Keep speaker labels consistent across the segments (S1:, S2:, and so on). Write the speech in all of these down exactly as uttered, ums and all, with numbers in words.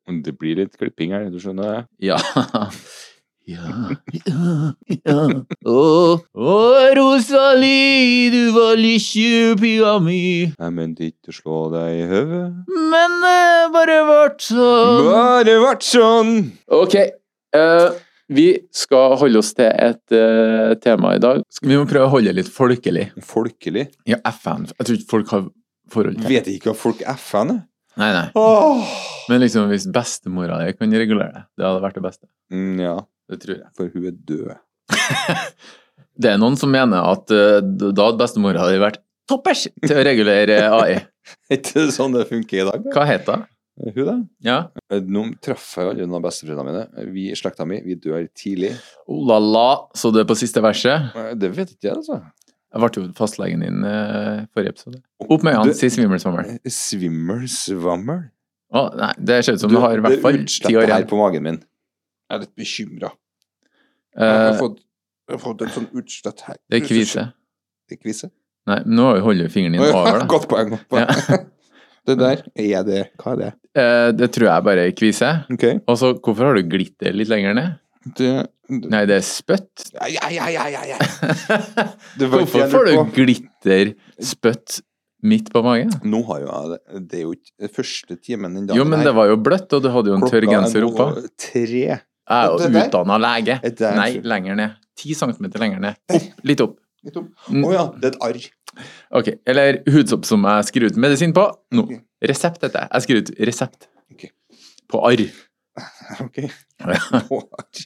S1: Det blir litt klipping her, du skjønner det?
S2: Ja. Ja, ja, ja. Å, å, Rosalie, du var lykkelig pia mi.
S1: Jeg mente ikke å slå deg i høvet.
S2: Men det bare vart sånn.
S1: Bare vart sånn.
S2: Ok, uh, vi skal holde oss til et uh, tema i dag. Vi må prøve å holde litt folkelig.
S1: Folkelig?
S2: Ja, F N. Jeg tror ikke folk har forhold til.
S1: Vet ikke hva folk F N er?
S2: Nei, nei.
S1: Åh.
S2: Men liksom hvis bestemora jeg kan regulere det, det hadde vært det beste.
S1: Mm, ja.
S2: Det tror jeg.
S1: For hun er død.
S2: Det er noen som mener at uh, da hadde bestemora hadde vært toppers til å regulere A I.
S1: Er ikke det sånn det funker i dag? Da?
S2: Hva heter det?
S1: Hun da?
S2: Ja.
S1: Nå traff jeg aldri noen av besteforeldrene mine. Vi i slekta mi, vi dør tidlig.
S2: Oh la la, så det på siste verset.
S1: Det vet ikke jeg, altså.
S2: Jeg ble jo fastlegen din uh, forrige episode. Opp med han, si svimmelsvammel.
S1: Svimmelsvammel?
S2: Å, nei, det ser ut som du, du har i hvert fall ti år
S1: igjen. Her på magen min. Jeg er litt bekymret. Uh, jeg, har fått, jeg har fått et sånn utslett her.
S2: Det er kvise.
S1: Det er kvise?
S2: Nei, nå holder fingeren din over da.
S1: Godt poeng, godt poeng. Ja. Det der, er det, hva er det?
S2: Uh, det tror jeg bare er kvise.
S1: Ok.
S2: Og så, hvorfor har du glitter litt lenger ned?
S1: Det, det...
S2: Nei, det er spøtt.
S1: Ja, ja, ja, ja, ja.
S2: Hvorfor får du glitter, spøtt, midt på magen?
S1: Nå har jo jeg det. Det er jo ikke første timen den dagen.
S2: Jo, men det var jo bløtt, og du hadde jo en tørr genser oppe.
S1: Klokka er nå tre.
S2: Jeg er jo utdannet lege. Nei, lenger ned. Ti centimeter lenger ned. Opp, litt opp.
S1: Litt opp. Åja, det er et arr.
S2: Ok, eller hudsopp som jeg skriver ut medisin på. Nå,
S1: okay.
S2: Resept dette. Jeg skriver ut resept.
S1: Okay.
S2: På arr.
S1: Ok. På arr.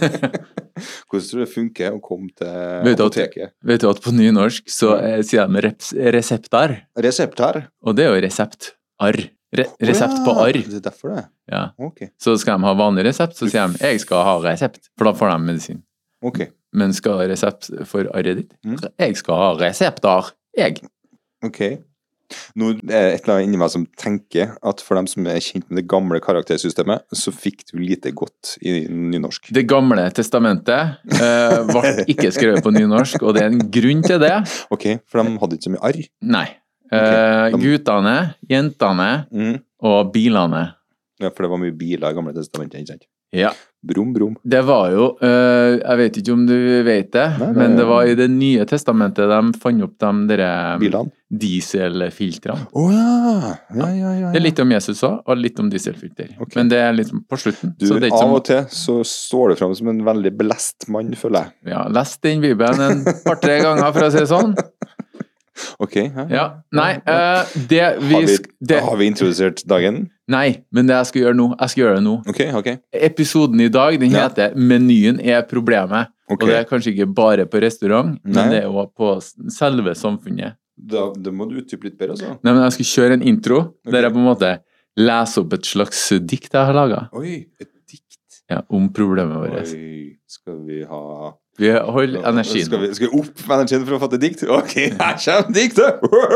S1: Hvordan tror du det funker å komme til
S2: vet
S1: apoteket?
S2: At, vet du at på nynorsk så eh, sier de reps, reseptar.
S1: Reseptar?
S2: Og det er jo resept. Arr. Re resept
S1: oh, ja.
S2: på arr.
S1: Det er derfor det?
S2: Ja.
S1: Ok.
S2: Så skal de ha vanlig resept, så sier de, jeg skal ha resept, for da får de medisin.
S1: Ok.
S2: Men skal ha resept for arret ditt?
S1: Mm.
S2: Jeg skal ha reseptar. Jeg.
S1: Ok. Nå er det et eller annet inni meg som tenker at for dem som er kjent med det gamle karaktersystemet, så fikk du lite godt i nynorsk.
S2: Det gamle testamentet uh, ble ikke skrevet på nynorsk, og det er en grunn til det.
S1: Ok, for de hadde ikke så mye arr?
S2: Nei. Uh, okay. de... Guttene, jentene
S1: mm.
S2: og bilene.
S1: Ja, for det var mye biler i gamle testamentet, ikke sant?
S2: Ja.
S1: Brum, brum.
S2: Det var jo, uh, jeg vet ikke om du vet det, nei, men det var i det nye testamentet de fant opp de der dieselfiltrene.
S1: Åh oh, ja. Ja, ja, ja.
S2: Det er litt om Jesus også, og litt om dieselfilter. Okay. Men det er liksom på slutten.
S1: Du,
S2: så det er ikke
S1: av
S2: som...
S1: og til så står det frem som en veldig belest mann, føler jeg.
S2: Ja, lest den Bibelen en par-tre ganger, for å si det sånn.
S1: Ok. Ja.
S2: Ja. Nei, uh, det vi...
S1: Har vi,
S2: det...
S1: har vi introdusert dagen?
S2: Nei, men det jeg skal gjøre nå, jeg skal gjøre det nå.
S1: Ok, ok.
S2: Episoden i dag, den heter ja. Menyen er problemet.
S1: Okay.
S2: Og det er kanskje ikke bare på restaurant,
S1: Nei.
S2: men det er jo på selve samfunnet.
S1: Da, da må du utdype litt bedre, altså.
S2: Nei, men jeg skal kjøre en intro, okay. der jeg på en måte leser opp et slags dikt jeg har laget.
S1: Oi, et dikt?
S2: Ja, om problemet vårt.
S1: Oi, skal vi ha...
S2: Vi holder energien.
S1: Skal vi, skal vi opp med energien for å fatte dikt? Ok, her kommer diktet!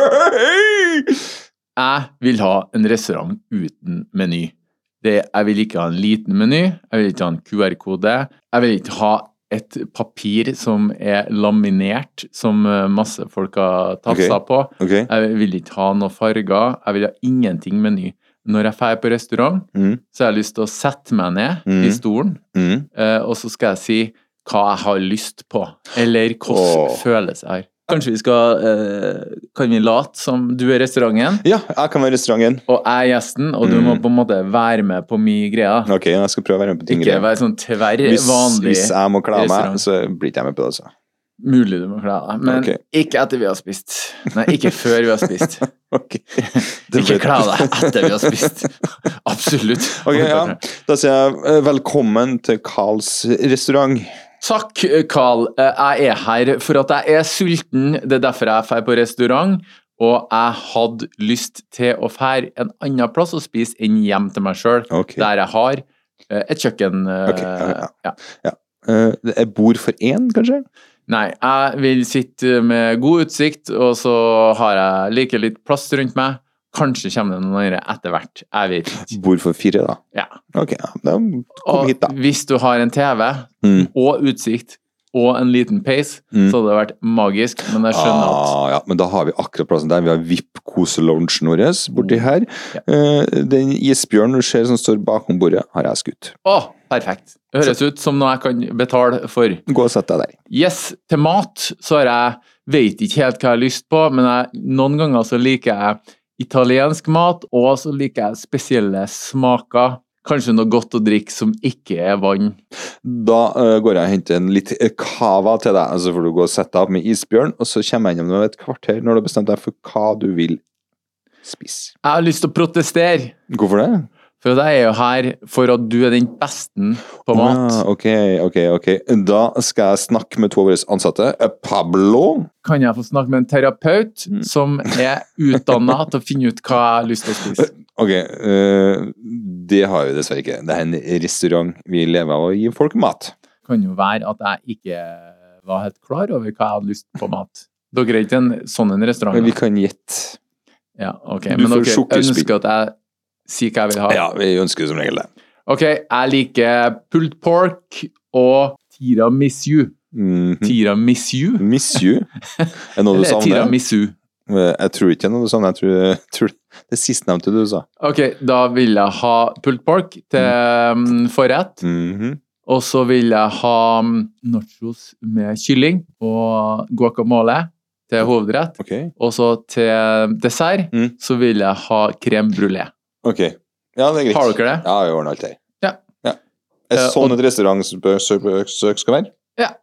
S2: Jeg vil ha en restaurant uten meny. Det, jeg vil ikke ha en liten meny, jeg vil ikke ha en Q R-kode, jeg vil ikke ha et papir som er laminert, som masse folk har tafsa
S1: okay.
S2: på.
S1: Okay.
S2: Jeg vil ikke ha noen farger, jeg vil ha ingenting meny. Når jeg fer på restaurant,
S1: mm.
S2: så har jeg lyst til å sette meg ned
S1: mm.
S2: i stolen,
S1: mm.
S2: uh, og så skal jeg si hva jeg har lyst på, eller hvordan oh. føles jeg her. Kanskje vi skal, uh, kan vi late som du er restauranten?
S1: Ja, jeg kan være restauranten.
S2: Og jeg er gjesten, og du mm. må på en måte være med på mye greier.
S1: Ok, jeg skal prøve å være med på ting.
S2: Ikke være sånn tverr
S1: hvis,
S2: vanlig
S1: hvis jeg må klære meg, så blir ikke jeg med på det, altså.
S2: Mulig du må klære deg, men okay. ikke etter vi har spist. Nei, ikke før vi har spist.
S1: Ok.
S2: Ikke klære deg etter vi har spist. Absolutt.
S1: Ok, ja. Da sier jeg velkommen til Karls restaurant.
S2: Takk, Karl. Jeg er her for at jeg er sulten. Det er derfor jeg fer på restaurant. Og jeg hadde lyst til å fære en annen plass og spise enn hjem til meg selv.
S1: Okay.
S2: Der jeg har et kjøkken.
S1: Ok, ja, ja. ja. ja. Det er bord for én, kanskje?
S2: Nei, jeg vil sitte med god utsikt, og så har jeg like litt plass rundt meg. Kanskje kommer det noen andre etter hvert. Jeg vet ikke.
S1: Bord for fire, da?
S2: Ja.
S1: Ok, ja. Da kom
S2: og
S1: hit, da.
S2: Hvis du har en T V
S1: mm.
S2: og utsikt, og en liten peis,
S1: Mm.
S2: så hadde det vært magisk, men jeg skjønner at
S1: Ah, ja, men da har vi akkurat plassen der. Vi har V I P-kose-loungen vår borti
S2: Mm.
S1: her.
S2: Ja.
S1: Eh, den isbjørnen du ser som står bakom bordet, har jeg skutt.
S2: Å, perfekt. Det høres ut som noe jeg kan betale for.
S1: Gå og sett deg der.
S2: Yes, til mat så har jeg, vet ikke helt hva jeg har lyst på, men jeg, noen ganger så liker jeg italiensk mat, og så liker jeg spesielle smaker. Kanskje noe godt å drikke som ikke er vann.
S1: Da eh, går jeg og henter en litt eh, cava til deg, altså får du gå og sette deg opp med isbjørn, og så kommer jeg innom et kvarter når du har bestemt deg for hva du vil spise.
S2: Jeg har lyst til å protestere,
S1: Hvorfor det?
S2: for jeg er jo her for at du er den beste på mat.
S1: Ah, ok, ok, ok. Da skal jeg snakke med to av våre ansatte. Eh, Pablo.
S2: Kan jeg få snakke med en terapeut
S1: Mm.
S2: som er utdannet til å finne ut hva jeg har lyst til å spise?
S1: Ok, eh, det har vi dessverre ikke. Det er en restaurant vi lever av å gi folk mat.
S2: Kan jo være at jeg ikke var helt klar over hva jeg hadde lyst på mat. Dere er ikke en sånn en restaurant?
S1: Men vi
S2: da?
S1: kan gjette.
S2: Ja, ok.
S1: Du
S2: Men
S1: får
S2: dere
S1: sukkerspinn.
S2: ønsker at jeg sier hva jeg vil ha?
S1: Ja, vi ønsker som regel det.
S2: Ok, jeg liker pulled pork og tiramisu.
S1: Mhm.
S2: Tiramisu?
S1: Miss you. Er noe du
S2: Eller
S1: savner?
S2: tiramisu?
S1: Eh, Jeg tror ikke det er noe sånt. Jeg tror, jeg tror det sistnevnte du sa.
S2: Ok, da vil jeg ha pulled pork til mm, forrett.
S1: Mhm.
S2: Og så vil jeg ha mm, nachos med kylling og guacamole til hovedrett.
S1: Ok,
S2: Og så til dessert
S1: Mm.
S2: så vil jeg ha crème brûlée.
S1: ok. Ja, det er greit.
S2: Har dere det?
S1: Ja, vi ordner alt her.
S2: Ja.
S1: ja. Er
S2: Eh,
S1: sånn
S2: og-
S1: et restaurantsbesøk skal være?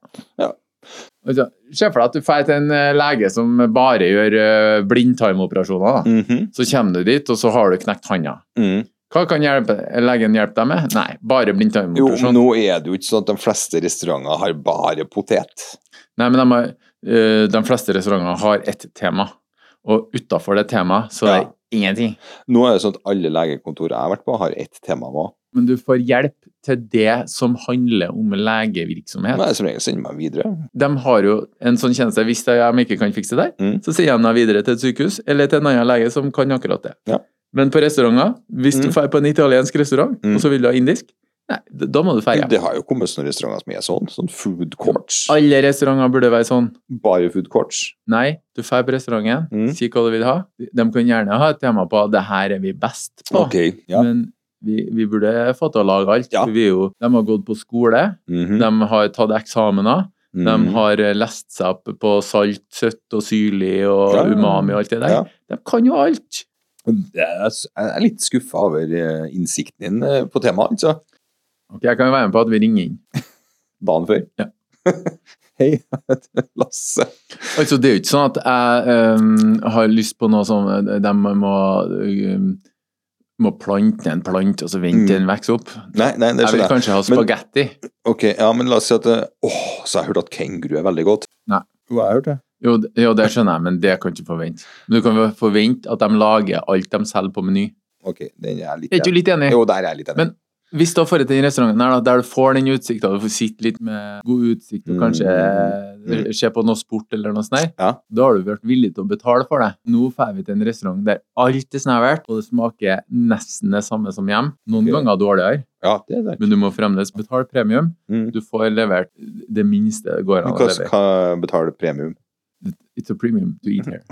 S2: Altså, Se for deg at du drar til en eh, lege som bare gjør eh, blindtarmoperasjoner. Da.
S1: Mhm.
S2: Så kommer du dit, og så har du knekt handa.
S1: Mhm.
S2: Hva kan hjelpe, legen hjelpe deg med? Nei, bare
S1: Jo, men
S2: blindtarmoperasjon.
S1: nå er det jo ikke sånn at de fleste restauranter har bare potet.
S2: Nei, men de, har, eh, de fleste restauranter har ett tema, og utenfor det temaet så er
S1: Ja.
S2: det ingenting.
S1: Nå er det sånn at alle legekontorer jeg har vært på, har ett tema nå.
S2: Men du får hjelp til det som handler om legevirksomhet.
S1: Nei, som regel sender meg videre.
S2: De har jo en sånn tjeneste, hvis de ikke kan fikse det der,
S1: Mm.
S2: så sender de deg videre til et sykehus, eller til en annen lege som kan akkurat det.
S1: Ja.
S2: Men på restauranter, hvis du
S1: Mm.
S2: drar på en italiensk restaurant,
S1: Mm.
S2: og så vil du ha indisk, nei, da må du dra hjem.
S1: Det har jo kommet sånne restauranter som er sånn, sånn food courts.
S2: Alle restauranter burde være sånn.
S1: Bare food courts.
S2: Nei, du drar på restauranten,
S1: Mm.
S2: si hva du vil ha. De kan gjerne ha et tema på det her er vi best på,
S1: Ok, ja.
S2: men vi, vi burde få til å lage alt.
S1: Ja.
S2: For vi er jo, de har gått på skole,
S1: Mhm.
S2: de har tatt eksamener, de
S1: Mhm.
S2: har lest seg opp på salt, søtt og syrlig og
S1: Ja, ja, ja.
S2: umami og alt det der.
S1: Ja.
S2: De kan jo alt.
S1: Jeg er litt skuffa over eh, innsikten din eh, på temaet, altså.
S2: Ok, jeg kan jo være med på at vi ringer inn.
S1: Dagen før.
S2: Ja.
S1: Hei, jeg heter Lasse.
S2: Altså, det er jo ikke sånn at jeg øhm, har lyst på noe som øh, de må, øhm, må plante en plant, og så vente
S1: Mm.
S2: den vokser opp.
S1: Nei, nei, det
S2: Jeg vil
S1: skjønner jeg.
S2: kanskje ha
S1: Men-
S2: spagetti.
S1: Ok, ja, men la oss si at det- Åh, så har jeg hørt at kenguru er veldig godt.
S2: Nei.
S1: Jo, jeg har hørt det.
S2: Jo, d- jo, det skjønner jeg, men det kan du ikke forvente. Men du kan jo forvente at de lager alt de selger på Meny.
S1: Ok, den er jeg litt
S2: Er ikke du litt enig?
S1: Jo, der er jeg litt enig.
S2: Men hvis du har vært til den restauranten her, da, der du får den utsikten, du får sitte litt med god utsikt og kanskje
S1: Mm.
S2: eh, se på noe sport eller noe sånt der,
S1: Ja.
S2: da har du vært villig til å betale for det. Nå får vi til en restaurant der alt er snevert, og det smaker nesten det samme som hjem. Noen
S1: Ok.
S2: ganger dårligere,
S1: Ja, det er det.
S2: men du må fremdeles betale premium.
S1: Mm.
S2: Du får levert det minste det går an
S1: Men
S2: å
S1: hva
S2: levere.
S1: skal betale premium?
S2: It's a premium to eat here.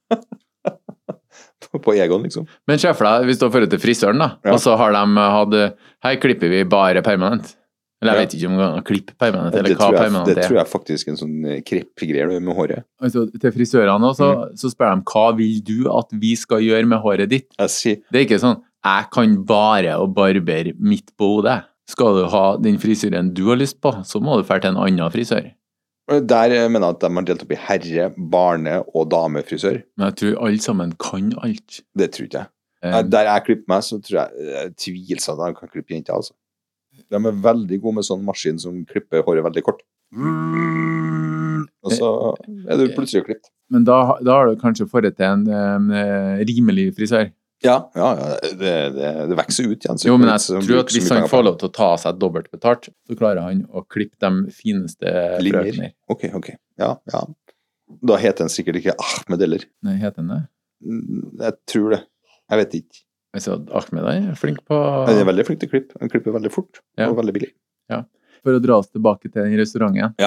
S1: På Egon, liksom?
S2: Men se for deg, hvis du har ført til frisøren, da,
S1: Ja.
S2: og så har de hatt her klipper vi bare permanent. Eller jeg
S1: Ja.
S2: vet ikke om det går an å klippe permanent,
S1: Det,
S2: eller hva
S1: tror jeg,
S2: permanent
S1: det
S2: er.
S1: tror jeg faktisk er en sånn kreppgreier du gjør med håret.
S2: Altså, til frisørene også,
S1: Mm.
S2: så spør de hva vil du at vi skal gjøre med håret ditt.
S1: Jeg sier
S2: Det er ikke sånn jeg kan bare å barbere midt på hodet. Skal du ha den frisyren du har lyst på, så må du dra til en annen frisør.
S1: Der eh, mener jeg at de har delt opp i herre-, barne- og damefrisør.
S2: Men jeg tror alle sammen kan alt.
S1: Det tror ikke jeg.
S2: Eh,
S1: Nei, Der jeg klipper meg, så tror jeg eh, tvilsomt at de kan klippe jenter, altså. De er veldig gode med sånn maskin som klipper håret veldig kort. Og så er du plutselig klippet.
S2: Men da, da har du kanskje fått til en eh, rimelig frisør.
S1: Ja, ja, ja det, det, det vokser ut igjen. så
S2: Jo, men jeg
S1: så
S2: tror
S1: bruker
S2: at
S1: så
S2: hvis
S1: mye
S2: han
S1: penger på
S2: får
S1: det.
S2: lov til å ta seg dobbelt betalt, så klarer han å klippe de fineste
S1: Linjer.
S2: frøkene.
S1: Ok, ok. Ja, ja. Da heter den sikkert ikke Ahmed eller.
S2: Nei, heter han det?
S1: Mm, Jeg tror det. Jeg vet ikke.
S2: Altså, Ahmed er flink på
S1: Han er veldig flink til å klippe. Han klipper veldig fort
S2: Ja.
S1: og veldig billig.
S2: For å dra oss tilbake til den restauranten.
S1: Ja.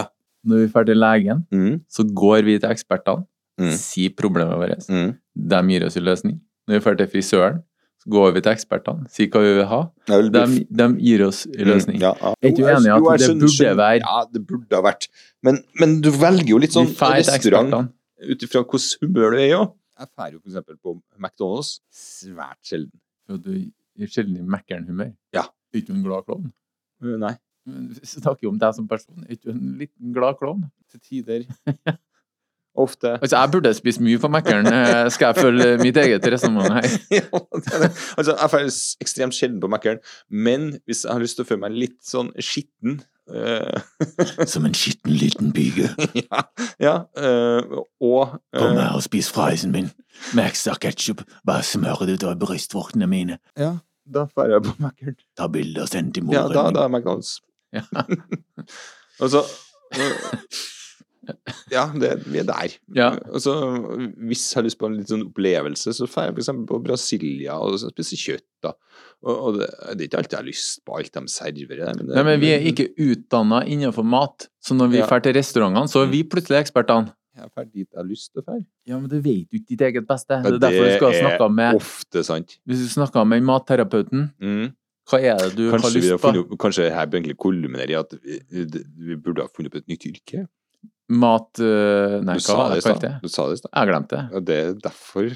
S2: Når vi er ferdig til legen,
S1: Mm.
S2: så går vi til ekspertene,
S1: Mm.
S2: sier problemet vårt.
S1: Mm.
S2: De gir oss en løsning. Når vi er ferdig til frisøren, så går vi til ekspertene, sier hva vi vil ha.
S1: Jeg vil
S2: De,
S1: bli-
S2: de gir oss en løsning.
S1: Mm, ja, ja.
S2: Er du
S1: Jo, jeg-
S2: enig i at
S1: jo, jeg
S2: det
S1: skjønner-
S2: burde
S1: skjønner-
S2: være-
S1: Ja, det burde ha vært. Men, men du velger jo litt sånn
S2: Vi fer til
S1: restaurant
S2: ekspertene.
S1: ut ifra hvordan humør du er i òg. Jeg fer jo for eksempel på McDonald's svært sjelden.
S2: For du er sjelden i Mækkern-humør.
S1: Ja.
S2: Er ikke du en glad klovn?
S1: Uh, Nei.
S2: Men Vi snakker jo om deg som person. Er ikke du en liten glad klovn?
S1: Til tider. Ofte.
S2: Altså, jeg burde spise mye på Mækkern. Eh, Skal jeg følge mitt eget resonnement her?
S1: Ja, det er det. Altså, jeg fer ekstremt sjelden på Mækkern, men hvis jeg har lyst til å føle meg litt sånn skitten uh,
S2: Som en skitten liten pige.
S1: Ja, ja uh, og
S2: Kom
S1: uh,
S2: her og spis friesen min. Med ekstra ketchup. Bare smør det ut av brystvortene mine.
S1: Ja, da fer jeg på Mækkern.
S2: Ta bilder og send til
S1: Ja,
S2: moren
S1: da,
S2: min.
S1: da er McDonald's.
S2: Ja.
S1: Altså uh, Ja, det, vi er der.
S2: Ja.
S1: Altså, hvis jeg har lyst på en litt sånn opplevelse, så fer jeg for eksempel på Brasilia og så spiser kjøtt. Da. Og, og det, det er ikke alltid jeg har lyst på alt de serverer. Men det,
S2: Nei, men vi er ikke utdannet innenfor mat, så når vi
S1: Ja.
S2: fer til restaurantene, så er vi plutselig ekspertene.
S1: Jeg er ferdig dit jeg har lyst til å ferde.
S2: Ja, men du vet jo ikke ditt eget beste. Det
S1: Ja,
S2: er derfor du skal
S1: det er
S2: snakke med,
S1: ofte sant.
S2: hvis du snakker med matterapeuten,
S1: Mm.
S2: hva er det du har
S1: Kanskje, vi
S2: lyst
S1: har
S2: på?
S1: funnet, kanskje her bør egentlig kulminere i at vi, vi burde ha funnet opp et nytt yrke.
S2: Mat, øh, nei,
S1: Du
S2: hva
S1: sa
S2: har
S1: det i
S2: jeg kalt
S1: stad.
S2: det?
S1: Du sa det i stad.
S2: Jeg har glemt det.
S1: Og det er derfor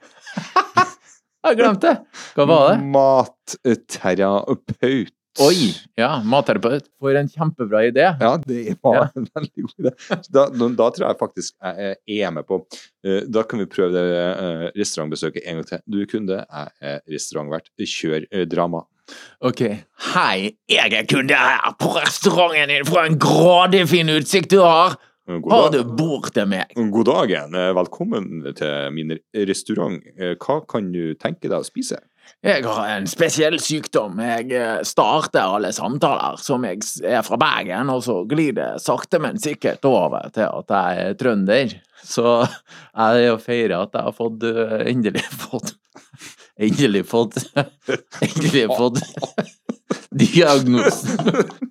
S2: Jeg har glemt det! Hva var det?
S1: Matterapeut.
S2: Oi, ja, matterapeut. For en kjempebra idé.
S1: Ja, det var en veldig god idé. Så Da, da, da tror jeg faktisk jeg er med på. Eh, Da kan vi prøve det eh, restaurantbesøket en gang til. Du er kunde, jeg er restaurantvert. Kjør eh, drama.
S2: Ok. Hei, jeg er kunde her på restauranten din for en grådig fin utsikt du har.
S1: God,
S2: Har du
S1: dag.
S2: bord til meg?
S1: God dagen. Eh, Velkommen til min restaurant. Eh, Hva kan du tenke deg å spise?
S2: Jeg har en spesiell sykdom. Jeg eh, starter alle samtaler som jeg s- er fra Bergen, og så glir det sakte, men sikkert over til at jeg er trønder. Så jeg er å feire at jeg har fått, eh, endelig fått, endelig fått, endelig fått diagnosen.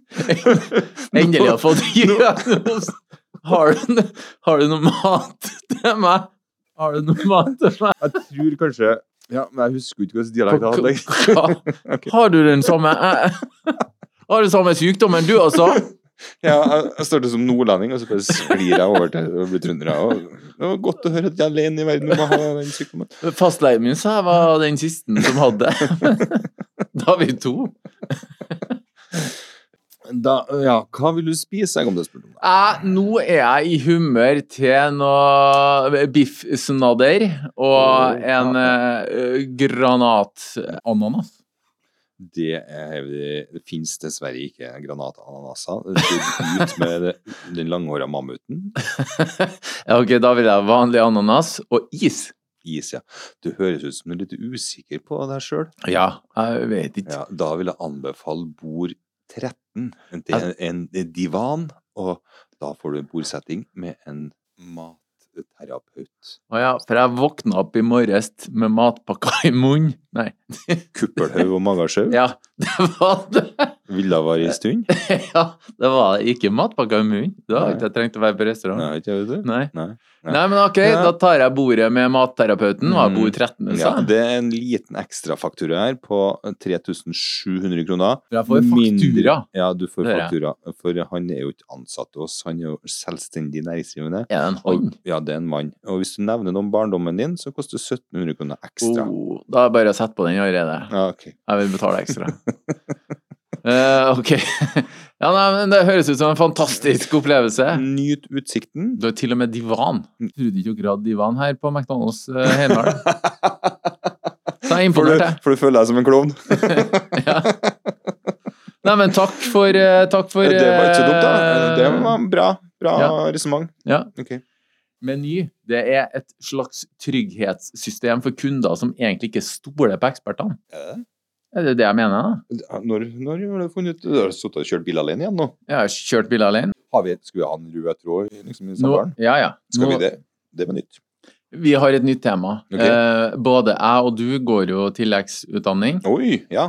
S2: Endelig har fått diagnosen. Har du, no- har du noe mat til meg? Har du noe mat til meg?
S1: Jeg tror kanskje Ja, men jeg husker ikke hvilken dialekt jeg hadde.
S2: Hva?
S1: Ok.
S2: Har du den samme eh, Har du samme sykdommen du også?
S1: Ja, jeg- jeg startet som nordlending, og så bare sklir jeg over til å bli trønder. og Det var godt å høre at jeg er alene i verden med å ha den sykdommen.
S2: Fastleien min sa jeg var den siste som hadde. Da har vi to.
S1: Da, ja, hva vil du spise? Jeg kom til å spørre om det.
S2: Jeg, nå er jeg i humør til noe biffsnadder og en eh, granatananas.
S1: Det, er, det finnes dessverre ikke granatananaser. Det ser ut med det, den langhåra mammuten.
S2: Ja, ok, da vil jeg vanlig ananas og is.
S1: Is, ja. Du høres ut som du er litt usikker på deg sjøl.
S2: Ja, jeg vet ikke.
S1: Ja, da vil jeg anbefale bord tretten. Det er en, en divan, og da får du en bordsetting med en matterapeut.
S2: Å ja, for jeg våkna opp i morges med matpakka i munnen. Nei.
S1: Kuppelhaug og magasjau.
S2: Ja, det var det.
S1: Ville være i stund.
S2: Ja, det var ikke matpakka i munnen. Da har ikke jeg trengt å være på restaurant.
S1: Nei, ikke vet du?
S2: Nei.
S1: Nei.
S2: Nei, men ok,
S1: Ja.
S2: da tar jeg bordet med matterapeuten. Hva er
S1: Mm.
S2: bord tretten,
S1: Ja,
S2: sa jeg?
S1: det er en liten ekstrafaktura her på tre tusen sju hundre kroner.
S2: Jeg får faktura.
S1: Mindre- Ja, du får
S2: Det er jeg.
S1: faktura. For han er jo ikke ansatt til oss, han er jo selvstendig næringsdrivende.
S2: Er det en
S1: Og,
S2: hånd?
S1: ja, det er en mann. Og hvis du nevner noe om barndommen din, så koster sytten hundre kroner ekstra.
S2: Oh, da er det bare å sette på den allerede.
S1: Ja, ok.
S2: Jeg vil betale ekstra. Eh, ok. Ja, nei, men det høres ut som en fantastisk opplevelse.
S1: Nyt utsikten.
S2: Du har til og med divan. Jeg trodde ikke dere hadde divan her på McDonald's uh, Heimdal. Så jeg er
S1: For du,
S2: imponert, jeg.
S1: for du føler deg som en klovn.
S2: Ja. Nei, men takk for, eh, takk for
S1: Det var ikke så dumt, da.
S2: eh,
S1: Det var bra. Bra
S2: ja.
S1: resonnement.
S2: Ja.
S1: Ok.
S2: Meny, det er et slags trygghetssystem for kunder som egentlig ikke stoler på ekspertene.
S1: Er det?
S2: Er det det jeg mener, da?
S1: Ja, Når, når har du funnet ut Du har sittet og kjørt bil alene igjen nå?
S2: Jeg har kjørt bil alene.
S1: Har vi, skal vi ha en rød tråd i liksom, i
S2: Nå,
S1: samtalen?
S2: ja, ja.
S1: Skal
S2: Nå,
S1: vi det? Det var nytt.
S2: vi har et nytt tema.
S1: Ok.
S2: Eh, både jeg og du går jo tilleggsutdanning.
S1: Oi, ja.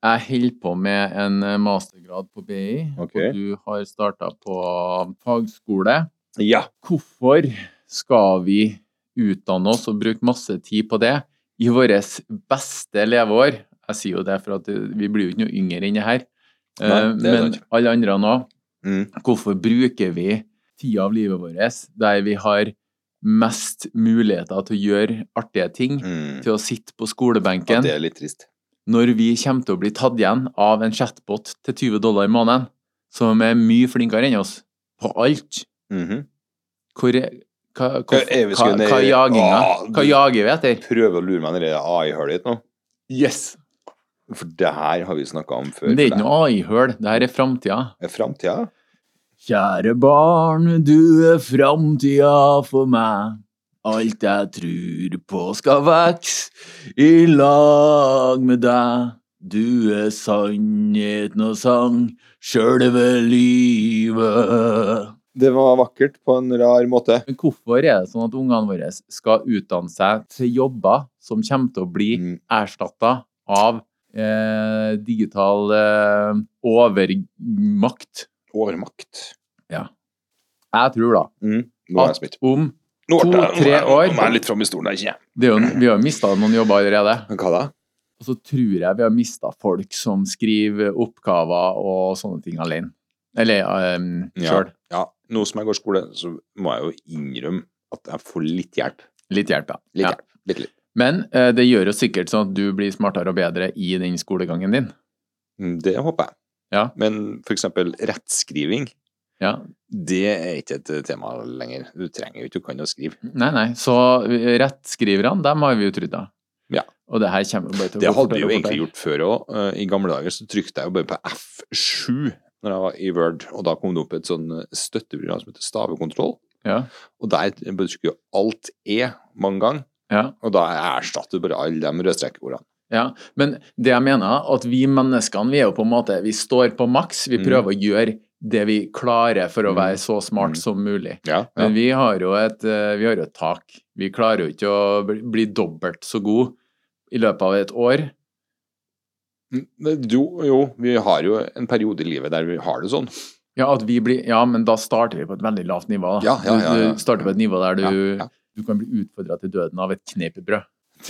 S2: Jeg holder på med en mastergrad på B I,
S1: Ok.
S2: og du har startet på fagskole.
S1: Ja.
S2: Hvorfor skal vi utdanne oss og bruke masse tid på det i våres beste leveår? Jeg sier jo det for at vi blir jo ikke noe yngre enn det her.
S1: Nei, det er
S2: Men
S1: sant.
S2: alle andre nå,
S1: Mm.
S2: hvorfor bruker vi tida av livet vårt der vi har mest muligheter til å gjøre artige ting,
S1: Mm.
S2: til å sitte på
S1: Ja,
S2: skolebenken,
S1: det er litt trist.
S2: når vi kommer til å bli tatt igjen av en chatbot til tjue dollar i måneden, som er mye flinkere enn oss på alt?
S1: Mhm.
S2: Hvor er, hva, hva,
S1: Er vi
S2: hva,
S1: skulle ned-
S2: hva er jaginga?
S1: Ah,
S2: Hva
S1: du-
S2: jager vi etter?
S1: Prøver å lure meg ned i A I-hølet ditt nå.
S2: Yes!
S1: For det her har vi snakket om før.
S2: Men det er ikke noe A I-høl, det her er fremtiden.
S1: Det er fremtiden.
S2: Kjære barn, du er fremtiden for meg. Alt jeg tror på skal vokse i lag med deg. Du er sannheten og sang, sjølve livet.
S1: Det var vakkert på en rar måte.
S2: Men hvorfor er det sånn at ungene våre skal utdanne seg til jobber som kommer til å bli
S1: Mm.
S2: erstattet av eh, digital eh, overmakt?
S1: Overmakt.
S2: Ja. Jeg tror da
S1: Mm. Nå er jeg
S2: at
S1: spent.
S2: om
S1: Nå ble jeg-
S2: to-tre
S1: nå er jeg-
S2: år-
S1: Nå er jeg litt frem i stolen der, ikke jeg?
S2: det er jo, vi har mistet noen jobber allerede.
S1: Men hva da?
S2: Og så tror jeg vi har mistet folk som skriver oppgaver og sånne ting alene. Eller um,
S1: Ja.
S2: selv.
S1: Ja, nå som jeg går skole, så må jeg jo innrømme at jeg får litt hjelp.
S2: Litt hjelp, ja.
S1: Litt
S2: ja.
S1: hjelp. Litt, litt.
S2: Men eh, det gjør jo sikkert sånn at du blir smartere og bedre i den skolegangen din.
S1: Mm, Det håper jeg.
S2: Ja.
S1: Men for eksempel rettskriving,
S2: Ja.
S1: det er ikke et tema lenger. Du trenger jo ikke å kan å skrive.
S2: Nei, nei. Så eh, rettskriverne, dem har vi jo trodd da.
S1: Ja.
S2: Og det her kommer jo bare til å
S1: Det
S2: gå
S1: hadde
S2: fortere
S1: vi jo
S2: og
S1: egentlig
S2: fortere.
S1: gjort før òg. I gamle dager så trykte jeg jo bare på F sju når jeg var i Word, og da kom det opp et sånn støtteprogram som heter stavekontroll.
S2: Ja.
S1: Og der bare trykker jo alt E mange ganger,
S2: Ja.
S1: og da erstatter du bare alle de rødstrekkordene.
S2: Ja, men det jeg mener, at vi menneskene, vi er jo på en måte, vi står på maks, vi
S1: Mm.
S2: prøver å gjøre det vi klarer for å
S1: Mm.
S2: være så smart
S1: Mm.
S2: som mulig.
S1: Ja, ja.
S2: Men vi har jo et, eh, vi har jo et tak. Vi klarer jo ikke å bli- bli dobbelt så god i løpet av et år.
S1: Men Jo, jo, vi har jo en periode i livet der vi har det sånn.
S2: Ja, at vi blir, ja, men da starter vi på et veldig lavt nivå. Da.
S1: Ja, ja, ja, ja.
S2: Du, du starter på et nivå der du,
S1: Ja, ja.
S2: du kan bli utfordret til døden av et kneipebrød.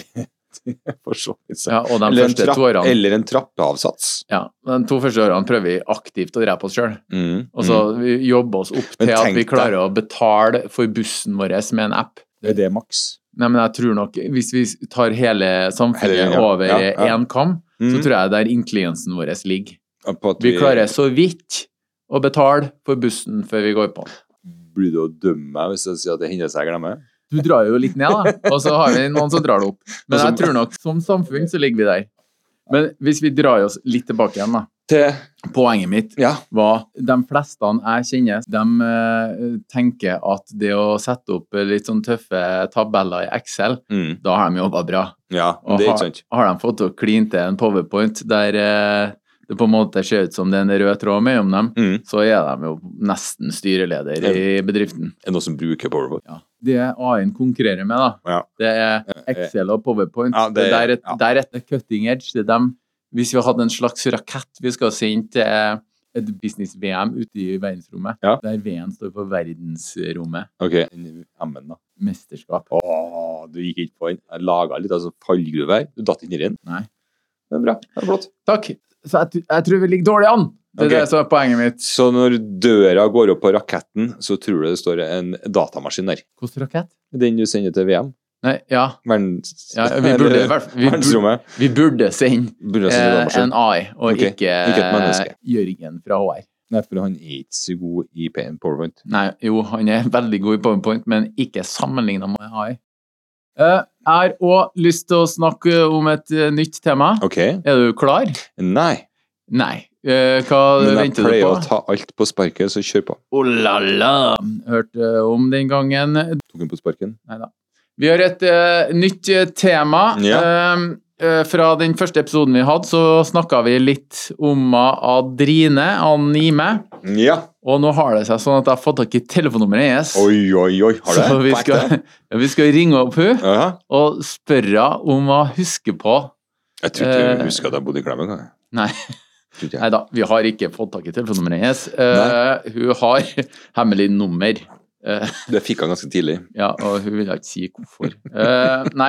S1: For så vidt. så.
S2: Ja, og de
S1: Eller, en
S2: første
S1: trapp,
S2: to årene,
S1: eller en trappeavsats.
S2: ja, de to første årene prøver vi aktivt å drepe oss selv.
S1: Mm,
S2: Og så vi jobber oss opp
S1: Men
S2: til at
S1: tenk
S2: vi
S1: deg-
S2: klarer å betale for bussen vår med en app.
S1: Er det maks?
S2: Nei, men jeg tror nok, hvis vi tar hele samfunnet
S1: Hele, ja.
S2: over
S1: Ja, ja.
S2: én kam, så
S1: Mm.
S2: tror jeg der intelligensen vår ligger.
S1: På at
S2: Vi klarer så vidt å betale for bussen før vi går på.
S1: Blir du å dømme meg hvis jeg sier at det hender seg jeg glemmer?
S2: Du drar jo litt ned, da, og så har vi noen som drar det opp. Men
S1: Og så-
S2: jeg tror nok, som samfunn, så ligger vi der. Men hvis vi drar oss litt tilbake igjen, da.
S1: Til
S2: Poenget mitt
S1: Ja.
S2: var, de fleste jeg kjenner, de eh, tenker at det å sette opp litt sånn tøffe tabeller i Excel,
S1: Mm.
S2: da har de jobbet bra.
S1: Ja,
S2: Og
S1: det er
S2: har,
S1: ikke sant.
S2: har de fått til å kline til en powerpoint der eh, det på en måte ser ut som det er en rød tråd mellom dem,
S1: Mm.
S2: så er de jo nesten styreleder i bedriften.
S1: Er det noen som bruker PowerPoint?
S2: Ja. Det A I-en konkurrerer med, da,
S1: Ja.
S2: det er Excel og PowerPoint.
S1: Ja, det-
S2: det, er et,
S1: ja.
S2: det er et cutting edge. Det er dem. Hvis vi hadde en slags rakett vi skal sende til et business-V M ute i verdensrommet,
S1: Ja.
S2: der V-en står på verdensrommet,
S1: Ok. M-en da.
S2: mesterskap.
S1: Åh, du gikk ikke på den. Jeg laget litt altså fallgruve her. Du datt inn i den.
S2: Nei.
S1: Det er bra. Det er flott.
S2: Takk. Så jeg, tr- jeg tror vi ligger dårlig an. Det er
S1: Ok.
S2: det som er poenget mitt.
S1: Så når døra går opp på raketten, så tror du det står en datamaskin der.
S2: Hvilken rakett?
S1: Den du sender til V M.
S2: Nei, ja.
S1: Verdens...
S2: Ja, vi burde, i hvert fall- vi burde,
S1: Verdensrommet.
S2: vi burde sende
S1: Burde jeg sende
S2: eh,
S1: datamaskin?
S2: en A I, og
S1: Ok,
S2: ikke,
S1: ikke et menneske.
S2: Jørgen fra H R.
S1: Nei, for han er ikke så god i PowerPoint.
S2: Nei, jo, han er veldig god i PowerPoint, men ikke sammenlignet med A I. Eh, jeg har også lyst til å snakke om et eh, nytt tema.
S1: Ok.
S2: Er du klar?
S1: Nei.
S2: Nei. Eh, hva
S1: Men jeg
S2: venter du
S1: pleier
S2: på?
S1: å ta alt på sparket, så kjør på.
S2: Oh la la! Hørte om den gangen.
S1: Tok den på sparken.
S2: Neida. Vi har et eh, nytt eh, tema.
S1: Ja.
S2: Eh, eh, fra den første episoden vi hadde, så snakket vi litt om Adrine, Anime.
S1: Ja.
S2: Og nå har det seg sånn at jeg har fått tak i telefonnummeret hennes.
S1: Oi, oi, oi. Har det?
S2: Så vi
S1: På ekte?
S2: skal, ja, vi skal ringe opp hun
S1: Ja.
S2: og spørre om hun husker på.
S1: Jeg tror ikke
S2: Eh.
S1: jeg husker at jeg bodde i Klemmen. kan jeg?
S2: Nei.
S1: Tror ikke jeg.
S2: Neida, vi har ikke fått tak i telefonnummeret hennes. Uh, hun har hemmelig nummer. Uh,
S1: Det fikk han ganske tidlig.
S2: ja, og hun vil ikke si hvorfor. Uh, nei.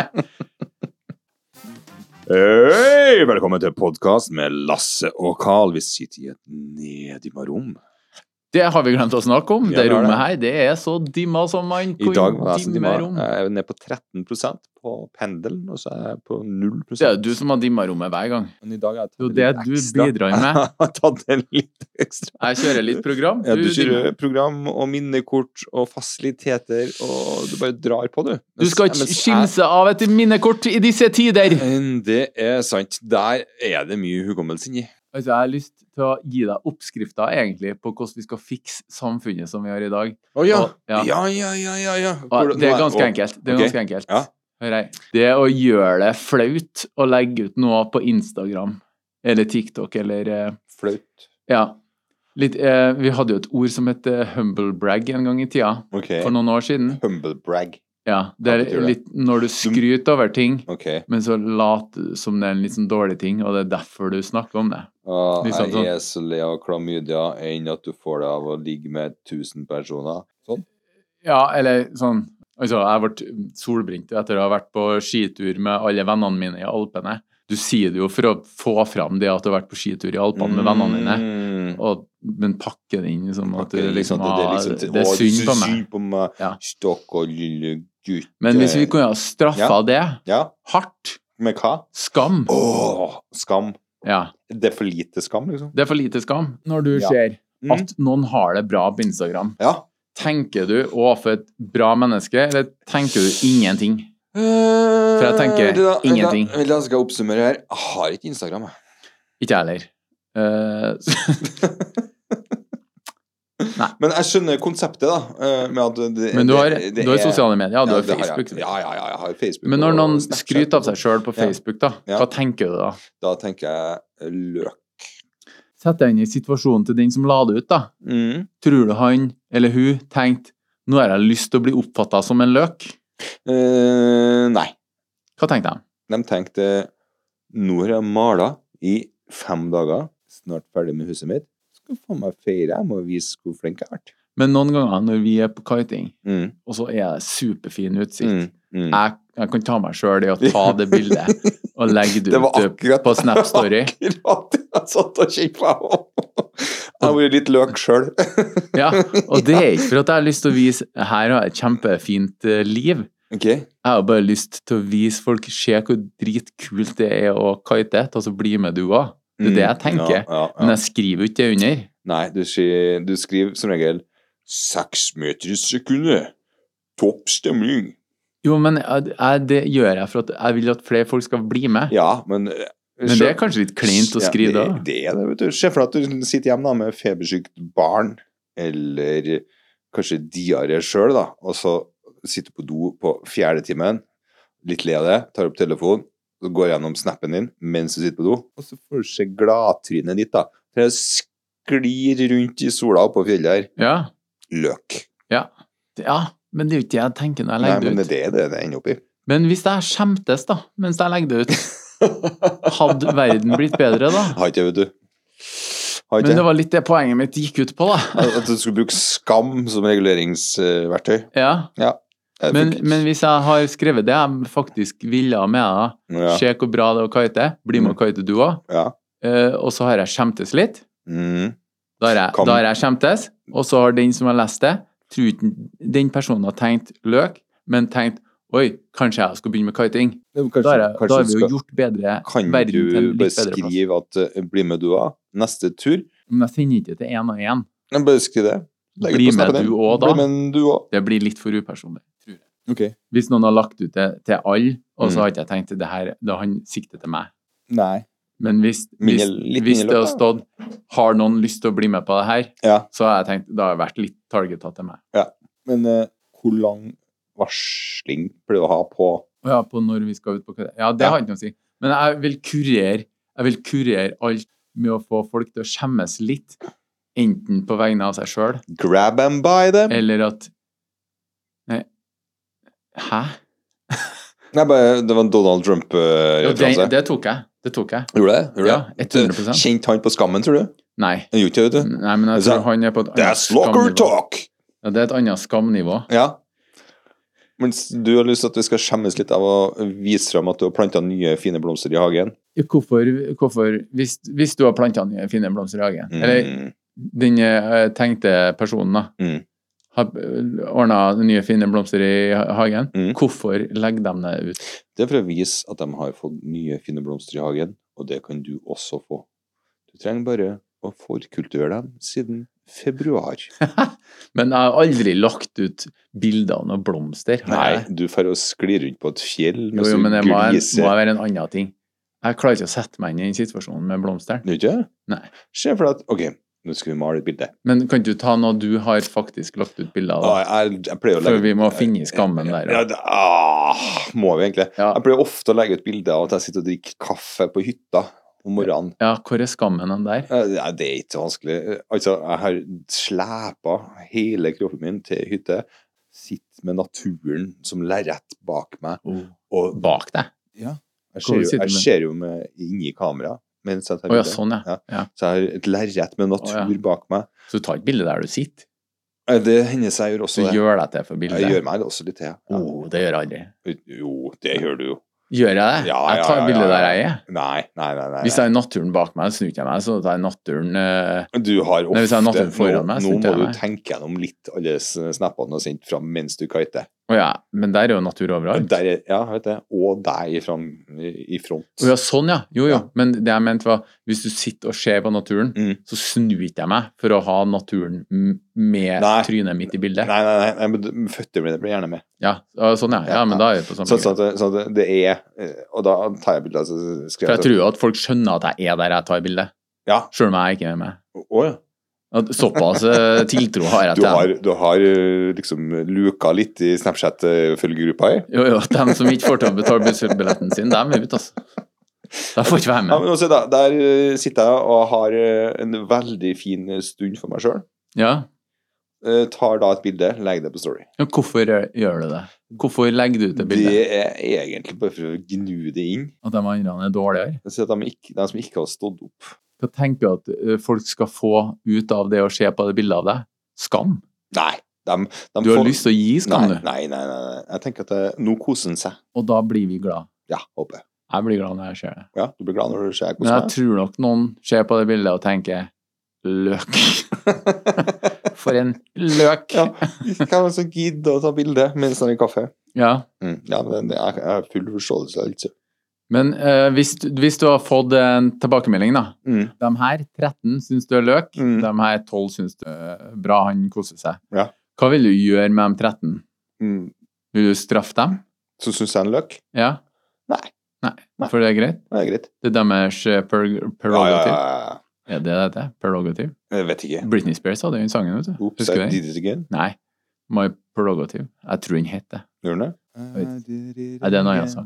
S1: Hei, velkommen til podcast med Lasse og Carl. Vi sitter i et nedimma rom.
S2: Det har vi glemt å snakke om.
S1: Ja,
S2: det
S1: det er
S2: rommet
S1: det.
S2: her, det er så dimma som man
S1: I dag var jeg så
S2: dimmer
S1: dimma.
S2: rom.
S1: Jeg er nede på tretten prosent på pendelen, og så er jeg på null
S2: Det er
S1: prosent.
S2: jo du som har dimma rommet hver gang.
S1: Men i dag har jeg
S2: Jo,
S1: tatt
S2: det
S1: litt
S2: du
S1: ekstra.
S2: bidrar med.
S1: Jeg har tatt en litt ekstra.
S2: Jeg kjører litt program.
S1: Ja, du
S2: dimmer.
S1: kjører program og minnekort og fasiliteter, og du bare drar på, du.
S2: Du skal
S1: Mens-
S2: ikke
S1: mens jeg-
S2: skimse av et minnekort i disse tider.
S1: Det er sant. Der er det mye hukommelse inni.
S2: Altså, jeg har lyst til å gi deg oppskrifter egentlig på hvordan vi skal fikse samfunnet som vi har i dag.
S1: Å ja.
S2: Og- ja.
S1: Ja, ja, ja, ja, ja.
S2: Og
S1: Hvordan-
S2: det er
S1: nå
S2: ganske
S1: å,
S2: enkelt. Det er
S1: ok.
S2: ganske enkelt.
S1: Ja.
S2: Hør her. Det å gjøre det flaut å legge ut noe på Instagram eller TikTok eller eh,
S1: Flaut.
S2: ja. Litt, eh, vi hadde jo et ord som het eh, humble brag en gang i tida,
S1: Ok.
S2: for noen år siden.
S1: Humble brag.
S2: Ja, det
S1: Hva
S2: er
S1: betyr det?
S2: litt når du skryter over ting,
S1: Ok.
S2: men så later du som det er en litt sånn dårlig ting, og det er derfor du snakker om det.
S1: Ah,
S2: Liksom
S1: jeg er så lei av klamydia enn at du får det av å ligge med tusen personer. Sånn.
S2: Ja, eller sånn, altså, jeg ble solbrent etter å ha vært på skitur med alle vennene mine i Alpene. Du sier det jo for å få fram det at du har vært på skitur i Alpene med vennene dine,
S1: Mm.
S2: og, men pakke det inn som at du
S1: Ok,
S2: liksom
S1: sant, det er
S2: har,
S1: liksom-
S2: det er
S1: Å, du
S2: synd på
S1: så
S2: meg.
S1: synd på meg.
S2: Ja.
S1: Stakkar lille gutt.
S2: Men hvis vi kunne ha straffa det
S1: Ja,
S2: hardt,
S1: med hva?
S2: skam,
S1: Åh, skam.
S2: ja,
S1: Det er for lite skam, liksom.
S2: det er for lite skam. Når du
S1: Ja.
S2: ser
S1: Mm.
S2: at noen har det bra på Instagram,
S1: Ja.
S2: tenker du å, for et bra menneske, eller tenker du ingenting?
S1: For
S2: jeg tenker ingenting.
S1: Jeg vil da skal jeg oppsummere her. Jeg har ikke Instagram, jeg.
S2: Ikke jeg heller. Eh,
S1: Men jeg skjønner konseptet, da. eh, Med at det,
S2: men du har,
S1: det- det
S2: du har
S1: er-
S2: sosiale medier, du
S1: Ja,
S2: har
S1: det har jeg.
S2: Facebook.
S1: Ja, ja, ja, jeg har Facebook.
S2: Men når
S1: og
S2: noen
S1: Snapchat
S2: skryter av
S1: og-
S2: seg sjøl på
S1: Ja.
S2: Facebook, da,
S1: Ja.
S2: hva tenker du da?
S1: Da tenker jeg løk.
S2: Sett deg inn i situasjonen til den som la det ut, da.
S1: Mm.
S2: Tror du han eller hun tenkte nå har jeg lyst til å bli oppfatta som en løk?
S1: Eh, nei.
S2: Hva tenkte de?
S1: De tenkte nå har jeg mala i fem dager, snart ferdig med huset mitt. Skal faen meg feire, jeg må vise hvor flink jeg har vært.
S2: Men noen ganger når vi er på kiting,
S1: Mm.
S2: og så er det superfin utsikt,
S1: Mm. Mm.
S2: jeg, jeg kan ta meg sjøl i å ta det bildet og legge det
S1: Det var
S2: ut
S1: akkurat
S2: på Snap Story.
S1: Akkurat det jeg satt og kjente på. Jeg har vært litt løk sjøl.
S2: Ja, og det er ikke for at jeg har lyst til å vise her har jeg et kjempefint eh, liv.
S1: Ok.
S2: Jeg har bare lyst til å vise folk, se hvor dritkult det er å kite, ta så bli med du òg. Det er det jeg tenker.
S1: Mm. Ja, ja, ja.
S2: Men jeg skriver jo ikke det under.
S1: Nei, du, sier, du skriver som regel seks meter i sekundet. Topp stemning.
S2: Jo, men jeg, jeg, det gjør jeg for at jeg vil at flere folk skal bli med.
S1: Ja, men eh,
S2: Men det er kanskje litt kleint å skrive da.
S1: Ja, det, det er det, vet du. Se for deg at du sitter hjemme da, med febersykt barn, eller kanskje diaré sjøl, da, og så sitter du på do på fjerde timen, litt lei av det, tar opp telefonen, så går gjennom snappen din mens du sitter på do, og så får du se gladtrynet ditt, da. For det sklir rundt i sola på fjellet her.
S2: Ja,
S1: Løk.
S2: ja. ja, men det er jo ikke det jeg tenker når jeg
S1: Nei,
S2: legger
S1: men
S2: det
S1: det
S2: ut.
S1: er det det ender opp i.
S2: Men hvis jeg skjemtes da, mens jeg legger det ut, hadde verden blitt bedre da?
S1: Har ikke, vet du. Har
S2: Men det
S1: ikke.
S2: var litt det poenget mitt gikk ut på da.
S1: At du skulle bruke skam som reguleringsverktøy.
S2: Ja,
S1: Ja. Jeg
S2: men,
S1: fikk-
S2: men hvis jeg har skrevet det jeg faktisk ville ha med deg,
S1: ja.
S2: se hvor bra det er å kite, bli med å kite du også,
S1: Ja.
S2: eh, og så har jeg skjemtes litt,
S1: Mm.
S2: da har jeg,
S1: Kan-
S2: da har jeg skjemtes, og så har den som har lest det, tror ikke den personen har tenkt løk, men tenkt, oi, kanskje jeg skal begynne med kiting.
S1: Kanskje,
S2: Da har, jeg,
S1: kanskje
S2: da har
S1: du
S2: vi jo
S1: skal-
S2: gjort bedre
S1: Kan
S2: verden til
S1: du
S2: en
S1: bare
S2: litt bedre plass.
S1: skrive at uh, 'bli med du òg'? Neste tur?
S2: Men jeg sender ikke til én og én.
S1: Men bare skriv det. Legg
S2: Bli
S1: det på
S2: med
S1: snappen din.
S2: du også, da.
S1: Bli med du òg.
S2: Det blir litt for upersonlig, tror jeg.
S1: Ok.
S2: Hvis noen har lagt ut det til alle, og så
S1: Mm.
S2: har ikke jeg tenkt det her, da han sikter til meg.
S1: Nei.
S2: Men hvis,
S1: Mindre-
S2: hvis,
S1: litt
S2: hvis
S1: mindre
S2: det har
S1: løp,
S2: stått har noen lyst til å bli med på det her,
S1: Ja.
S2: så har jeg tenkt, da har jeg vært litt targetet til meg.
S1: Men uh, hvor lang varsling pleier du å ha på
S2: Og ja, på når vi skal ut på Ja, det
S1: Ja.
S2: har ikke noe å si. Men jeg vil kurere, jeg vil kurere alt med å få folk til å skjemmes litt, enten på vegne av seg selv,
S1: grab and buy them?
S2: eller at Nei. Hæ?
S1: Nei, bare, det var en Donald
S2: Jo, det,
S1: Trump-referanse.
S2: det tok jeg. Det tok jeg.
S1: Gjorde det? Gjorde
S2: Ja,
S1: det?
S2: hundre prosent.
S1: Kjente han på skammen, tror du?
S2: Nei.
S1: Han gjorde ikke det, vet du?
S2: Nei, men jeg tror han er på et annet
S1: That's locker
S2: skamnivå.
S1: talk!
S2: Ja, det er et annet skamnivå.
S1: Ja. Mens du har lyst til at vi skal skjemmes litt av å vise frem at du har plantet nye, fine blomster i hagen.
S2: Hvorfor, hvorfor hvis, hvis du har plantet nye, fine blomster i hagen,
S1: Mm.
S2: eller den eh, tenkte personen da,
S1: Mm.
S2: har ordnet nye, fine blomster i ha- hagen,
S1: Mm.
S2: hvorfor legger de det ut?
S1: Det er for å vise at de har fått nye, fine blomster i hagen, og det kan du også få. Du trenger bare å forkultivere dem siden februar.
S2: Men jeg har aldri lagt ut bilder av noen blomster. har
S1: Nei,
S2: jeg?
S1: du får å skli rundt på et fjell
S2: Jo,
S1: mens
S2: jo,
S1: du
S2: men det må, en,
S1: gliser.
S2: må være en annen ting. Jeg klarer ikke å sette meg inn i den situasjonen med blomster.
S1: Du ikke det?
S2: Nei.
S1: Se for deg at, ok, nå skal vi male et bilde.
S2: Men kan du ta noe du har faktisk lagt ut bilder av?
S1: Ah,
S2: da?
S1: jeg, jeg pleier å
S2: For
S1: legge...
S2: vi må finne i skammen der.
S1: Ja,
S2: Ja.
S1: det, ah, må vi egentlig?
S2: Ja.
S1: Jeg pleier ofte å legge ut bilde av at jeg sitter og drikker kaffe på hytta om morgenen.
S2: ja, hvor er skammen den der?
S1: Eh, ja, det er ikke så vanskelig. Altså, jeg har slepa hele kroppen min til hytte. Sitter med naturen som lerret bak meg. Og
S2: Bak deg?
S1: ja, jeg
S2: Hvor
S1: ser jo,
S2: sitter
S1: jeg
S2: du?
S1: ser jo med, inni kamera mens jeg tar
S2: Å ja,
S1: bilde.
S2: sånn ja.
S1: Ja.
S2: ja.
S1: Så jeg har et lerret med natur
S2: Å, ja.
S1: bak meg.
S2: Så du tar ikke bilde der du sitter?
S1: Eh, Det hender seg jeg gjør også
S2: Så
S1: det.
S2: gjør deg til for bildet?
S1: Jeg gjør meg det også litt til. Ja.
S2: Oh, det gjør jeg aldri.
S1: Jo, det gjør du jo.
S2: Gjør jeg det?
S1: Ja,
S2: jeg
S1: ja,
S2: tar
S1: ja,
S2: bilde
S1: ja, ja.
S2: der jeg er.
S1: Nei, nei, nei. nei.
S2: Hvis jeg har naturen bak meg, snur ikke jeg meg, så tar jeg naturen eh,
S1: Du har ofte
S2: Nei, hvis jeg har naturen foran
S1: nå,
S2: meg,
S1: nå
S2: snudde
S1: må
S2: jeg
S1: du
S2: meg.
S1: tenke gjennom litt alle s- snappene du har sendt fram mens du kiter.
S2: Å ja, men der er jo natur overalt.
S1: Der er, ja, vet du, og deg i, fram, i, i front.
S2: Å ja, sånn ja. Jo, jo.
S1: Ja.
S2: Men det jeg mente var, hvis du sitter og ser på naturen,
S1: Mm.
S2: så snur ikke jeg meg for å ha naturen m- med
S1: Nei.
S2: trynet mitt i bildet.
S1: Nei, nei, nei, nei, men du- føttene mine blir gjerne med.
S2: Ja, å, sånn ja. Ja, men da er vi på samme
S1: Sånn, sånn,
S2: greie.
S1: at det- sånn at det er eh, Og da tar jeg bilder og så
S2: For
S1: skriver
S2: jeg tror jo at folk skjønner at jeg er der jeg tar bildet,
S1: Ja.
S2: selv om jeg ikke er med.
S1: Å ja.
S2: At Såpass eh, tiltro har jeg
S1: Du
S2: til
S1: har,
S2: dem.
S1: du har eh, liksom luka litt i Snapchat-følgegruppa her.
S2: Jo, jo, dem som ikke får til å betale bussbilletten sin, dem er ute, altså. De får ikke være
S1: Ja,
S2: med.
S1: men også da, der eh, sitter jeg og har eh, en veldig fin stund for meg sjøl.
S2: Ja.
S1: Tar da et bilde, legger det på Story.
S2: Ja, hvorfor eh, gjør du det? Hvorfor legger du ut det bildet?
S1: Det er egentlig bare for å gnu det inn.
S2: At de andre er dårligere?
S1: Så at de, ikke, de som ikke har stått opp.
S2: Hva tenker du at eh, folk skal få ut av det å se på det bildet av deg? Skam?
S1: Nei. De, de
S2: Du har
S1: får-
S2: lyst til å gi skam,
S1: nei,
S2: du.
S1: nei, nei, nei, nei. Jeg tenker at det, nå koser han seg.
S2: Og da blir vi glad.
S1: Ja, håper jeg.
S2: Jeg blir glad når jeg ser det.
S1: Ja, du blir glad når du ser jeg
S2: Men
S1: koser
S2: jeg tror nok noen ser på det bildet og tenker løk. For en løk.
S1: Ja, hvem som gidder å ta bilde mens han har kaffe?
S2: Ja.
S1: Mm. Ja, men det, jeg, jeg har full forståelse, altså.
S2: Men eh, hvis, du- hvis du har fått en tilbakemelding, da.
S1: Mm.
S2: De her tretten syns du er løk,
S1: Mm.
S2: de her tolv syns du er bra, han koser seg.
S1: Ja.
S2: Hva vil du gjøre med de tretten?
S1: Mm.
S2: Vil du straffe dem?
S1: Så syns jeg en løk?
S2: Ja?
S1: Nei.
S2: Nei,
S1: Nei.
S2: for det er greit?
S1: Det er greit.
S2: Det er deres eh, per
S1: Ja, ja,
S2: prerogativ.
S1: ja, ja.
S2: Er det det heter? Prerogativ?
S1: Jeg vet ikke.
S2: Britney Spears hadde jo den sangen, vet du.
S1: Oops,
S2: Husker
S1: I
S2: du den?
S1: did it again.
S2: Nei. My prerogative. Jeg tror den heter.
S1: Gjør den det?
S2: vet. Nei, det er en annen sang.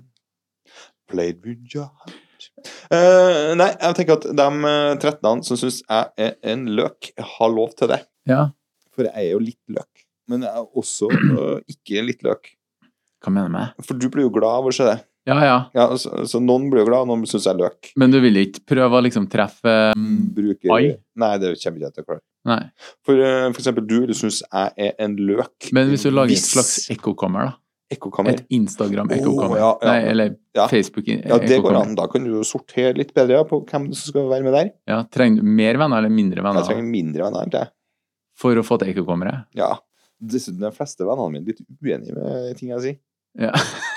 S1: Played with your heart. Eh, nei, jeg tenker at de eh, tretten som syns jeg er en løk, har lov til det.
S2: Ja.
S1: For jeg er jo litt løk. Men jeg er også eh, ikke litt løk.
S2: Hva mener du med det?
S1: For du blir jo glad av å se det.
S2: Ja, ja.
S1: Ja, så, så noen blir jo glad, noen syns jeg er løk.
S2: Men du vil ikke prøve å liksom treffe mm,
S1: Bruker
S2: Ai?
S1: Nei, det kommer ikke jeg til å klare.
S2: Nei.
S1: For, eh, for eksempel, du, du syns jeg er en løk.
S2: Men hvis du lager et
S1: Hvis-
S2: slags ekkokammer, da.
S1: Ekkokammer.
S2: Et Instagram-ekkokammer.
S1: Åh, ja, ja.
S2: Nei, eller
S1: Ja.
S2: Facebook-ekkokammer.
S1: Ja, det går an. Da kan du jo sortere litt bedre på hvem som skal være med der.
S2: Ja, trenger du mer venner eller mindre venner
S1: Jeg trenger mindre venner enn det.
S2: for å få til ekkokammeret?
S1: Ja. Dessuten er de fleste vennene mine litt uenige med ting jeg sier.
S2: Ja.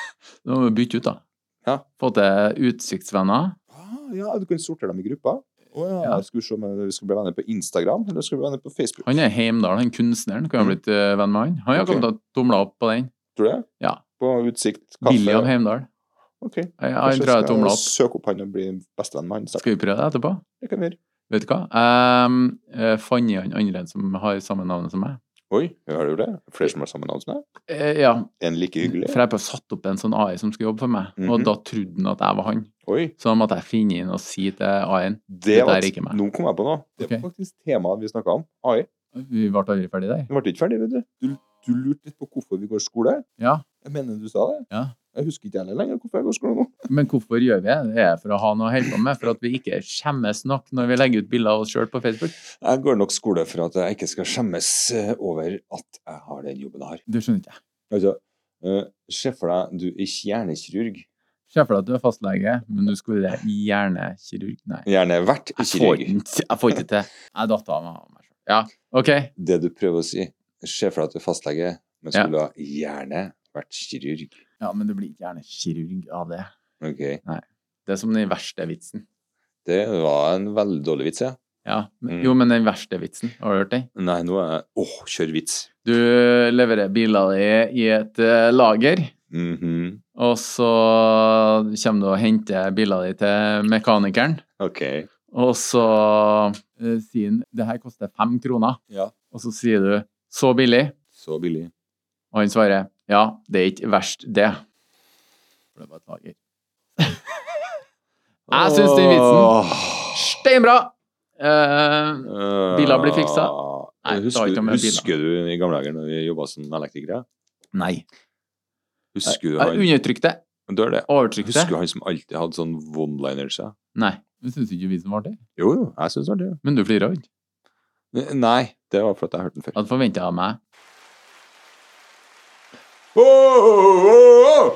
S2: Da må vi bytte ut, da.
S1: Ja.
S2: Få til utsiktsvenner.
S1: Ah, ja, du kan sortere dem i grupper. Å ja.
S2: Ja.
S1: Jeg skulle se om vi skulle bli venner på Instagram, eller skulle vi bli venner på Facebook.
S2: Han er Heimdal, han kunstneren. Kan ha blitt eh, venn med han. Han har
S1: Ok.
S2: kommet til å tomle opp på den.
S1: Tror du det?
S2: Ja.
S1: På utsikt, kaffe.
S2: William Heimdal.
S1: Ok.
S2: Jeg, han
S1: Kanskje
S2: tror jeg tomla
S1: skal
S2: opp.
S1: søke opp han og bli bestevenn med han snart.
S2: Skal vi prøve det etterpå?
S1: Det kan vi gjøre.
S2: Vet du hva? Um, uh, fant jeg han andre som har samme navn som meg?
S1: Oi, har du det? Flere som har samme navn som deg?
S2: Eh, ja,
S1: En like hyggelig?
S2: for jeg bare satt opp en sånn A I som skulle jobbe for meg,
S1: Mhm.
S2: og da trodde han at jeg var han.
S1: Oi,
S2: Så da måtte jeg finne inn og si til A I-en.
S1: det
S2: Det
S1: var,
S2: er ikke meg.
S1: nå kom jeg på noe. Det var
S2: Ok.
S1: faktisk temaet vi snakket om. A I.
S2: Vi ble aldri ferdig der.
S1: Vi ble ikke ferdig, vet du. Du, du lurte litt på hvorfor vi går skole.
S2: Ja.
S1: Jeg mener du sa det.
S2: Ja.
S1: Jeg husker ikke heller lenger hvorfor jeg går skole nå.
S2: Men hvorfor gjør vi det? Det er for å ha noe å holde på med, for at vi ikke skjemmes nok når vi legger ut bilder av oss selv på Facebook.
S1: Jeg går nok skole for at jeg ikke skal skjemmes eh, over at jeg har den jobben jeg har.
S2: Du skjønner ikke.
S1: Altså, uh, se for deg, du er hjernekirurg.
S2: Se for deg at du er fastlege, men du skulle være hjernekirurg. Nei.
S1: Gjerne vært
S2: Jeg får,
S1: kirurg.
S2: ikke, jeg får ikke til. Jeg datt av meg selv. Ja, ok.
S1: Det du prøver å si, se for deg at du er fastlege, men
S2: Ja.
S1: skulle ha gjerne vært kirurg.
S2: Ja, men du blir ikke hjernekirurg av det.
S1: Ok,
S2: Det er som den verste vitsen.
S1: det var en veldig dårlig vits, ja.
S2: Ja, men,
S1: Mm.
S2: jo, men den verste vitsen, har du hørt den?
S1: Nei, nå er jeg, åh, kjør vits.
S2: Du leverer biler i et eh, lager,
S1: Mhm,
S2: og så kommer du og henter biler di til mekanikeren,
S1: ok.
S2: og så eh, sier han, det her koster fem kroner,
S1: Ja.
S2: og så sier du, så billig,
S1: Så billig.
S2: og han svarer, ja, det er ikke verst det. For det var et lager. Jeg synes den vitsen, steinbra! Eh, Biler blir fiksa. Nei, det var
S1: husker,
S2: ikke med biler.
S1: husker du i gamle dager når vi jobbet som elektrikere?
S2: nei,
S1: Husker du
S2: jeg
S1: han?
S2: undertrykte,
S1: Det er det.
S2: overtrykte.
S1: Husker du han som alltid hadde sånn one-liners? Ja?
S2: Nei, du synes ikke vitsen var det,
S1: Jo, jo, jeg synes det var det.
S2: men du flirer jo ikke.
S1: Nei, det var for at jeg hørte den før.
S2: Jeg hadde forventet av meg.
S1: Oh, oh, oh, oh!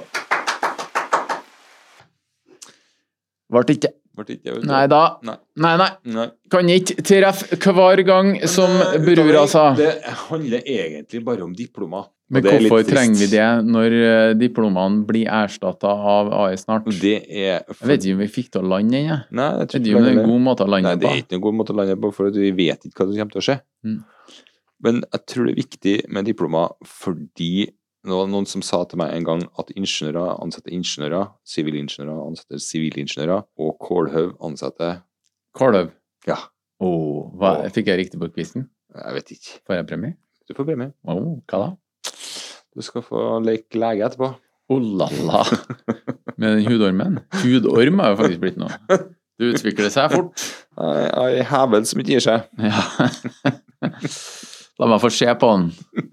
S2: Vart ikke.
S1: Ble det ikke, vet du.
S2: Nei da.
S1: Nei.
S2: Nei, nei.
S1: Nei.
S2: Kan ikke treffe hver gang, som
S1: Men, eh,
S2: brura
S1: utdanning,
S2: sa.
S1: Det handler egentlig bare om diplomer.
S2: Men
S1: Og det er litt
S2: hvorfor
S1: trist.
S2: trenger vi det når eh, diplomene blir erstattet av A I snart?
S1: Det er
S2: Jeg vet ikke om vi fikk til å lande den, jeg.
S1: Nei, jeg
S2: Jeg
S1: tror
S2: vet
S1: ikke
S2: ikke om det er
S1: det.
S2: en god måte å
S1: Nei,
S2: lande
S1: det er
S2: på.
S1: ikke en god måte å lande på, for at vi vet ikke hva som kommer til å skje.
S2: Mm.
S1: Men jeg tror det er viktig med diplomer fordi det var noen som sa til meg en gang at ingeniører ansetter ingeniører, sivilingeniører ansetter sivilingeniører, og kålhaug ansetter
S2: Kåløv.
S1: Ja,
S2: Åh, hva,
S1: Åh.
S2: fikk jeg riktig på quizen?
S1: jeg vet ikke.
S2: Får jeg premie?
S1: Du får bli med.
S2: Åh, hva da?
S1: Du skal få leke lege etterpå.
S2: Oh la la. Med den hudormen. Hudorm har jo faktisk blitt noe. Det utvikler seg fort.
S1: Ei hevel som ikke gir seg.
S2: Ja. La meg få se på den.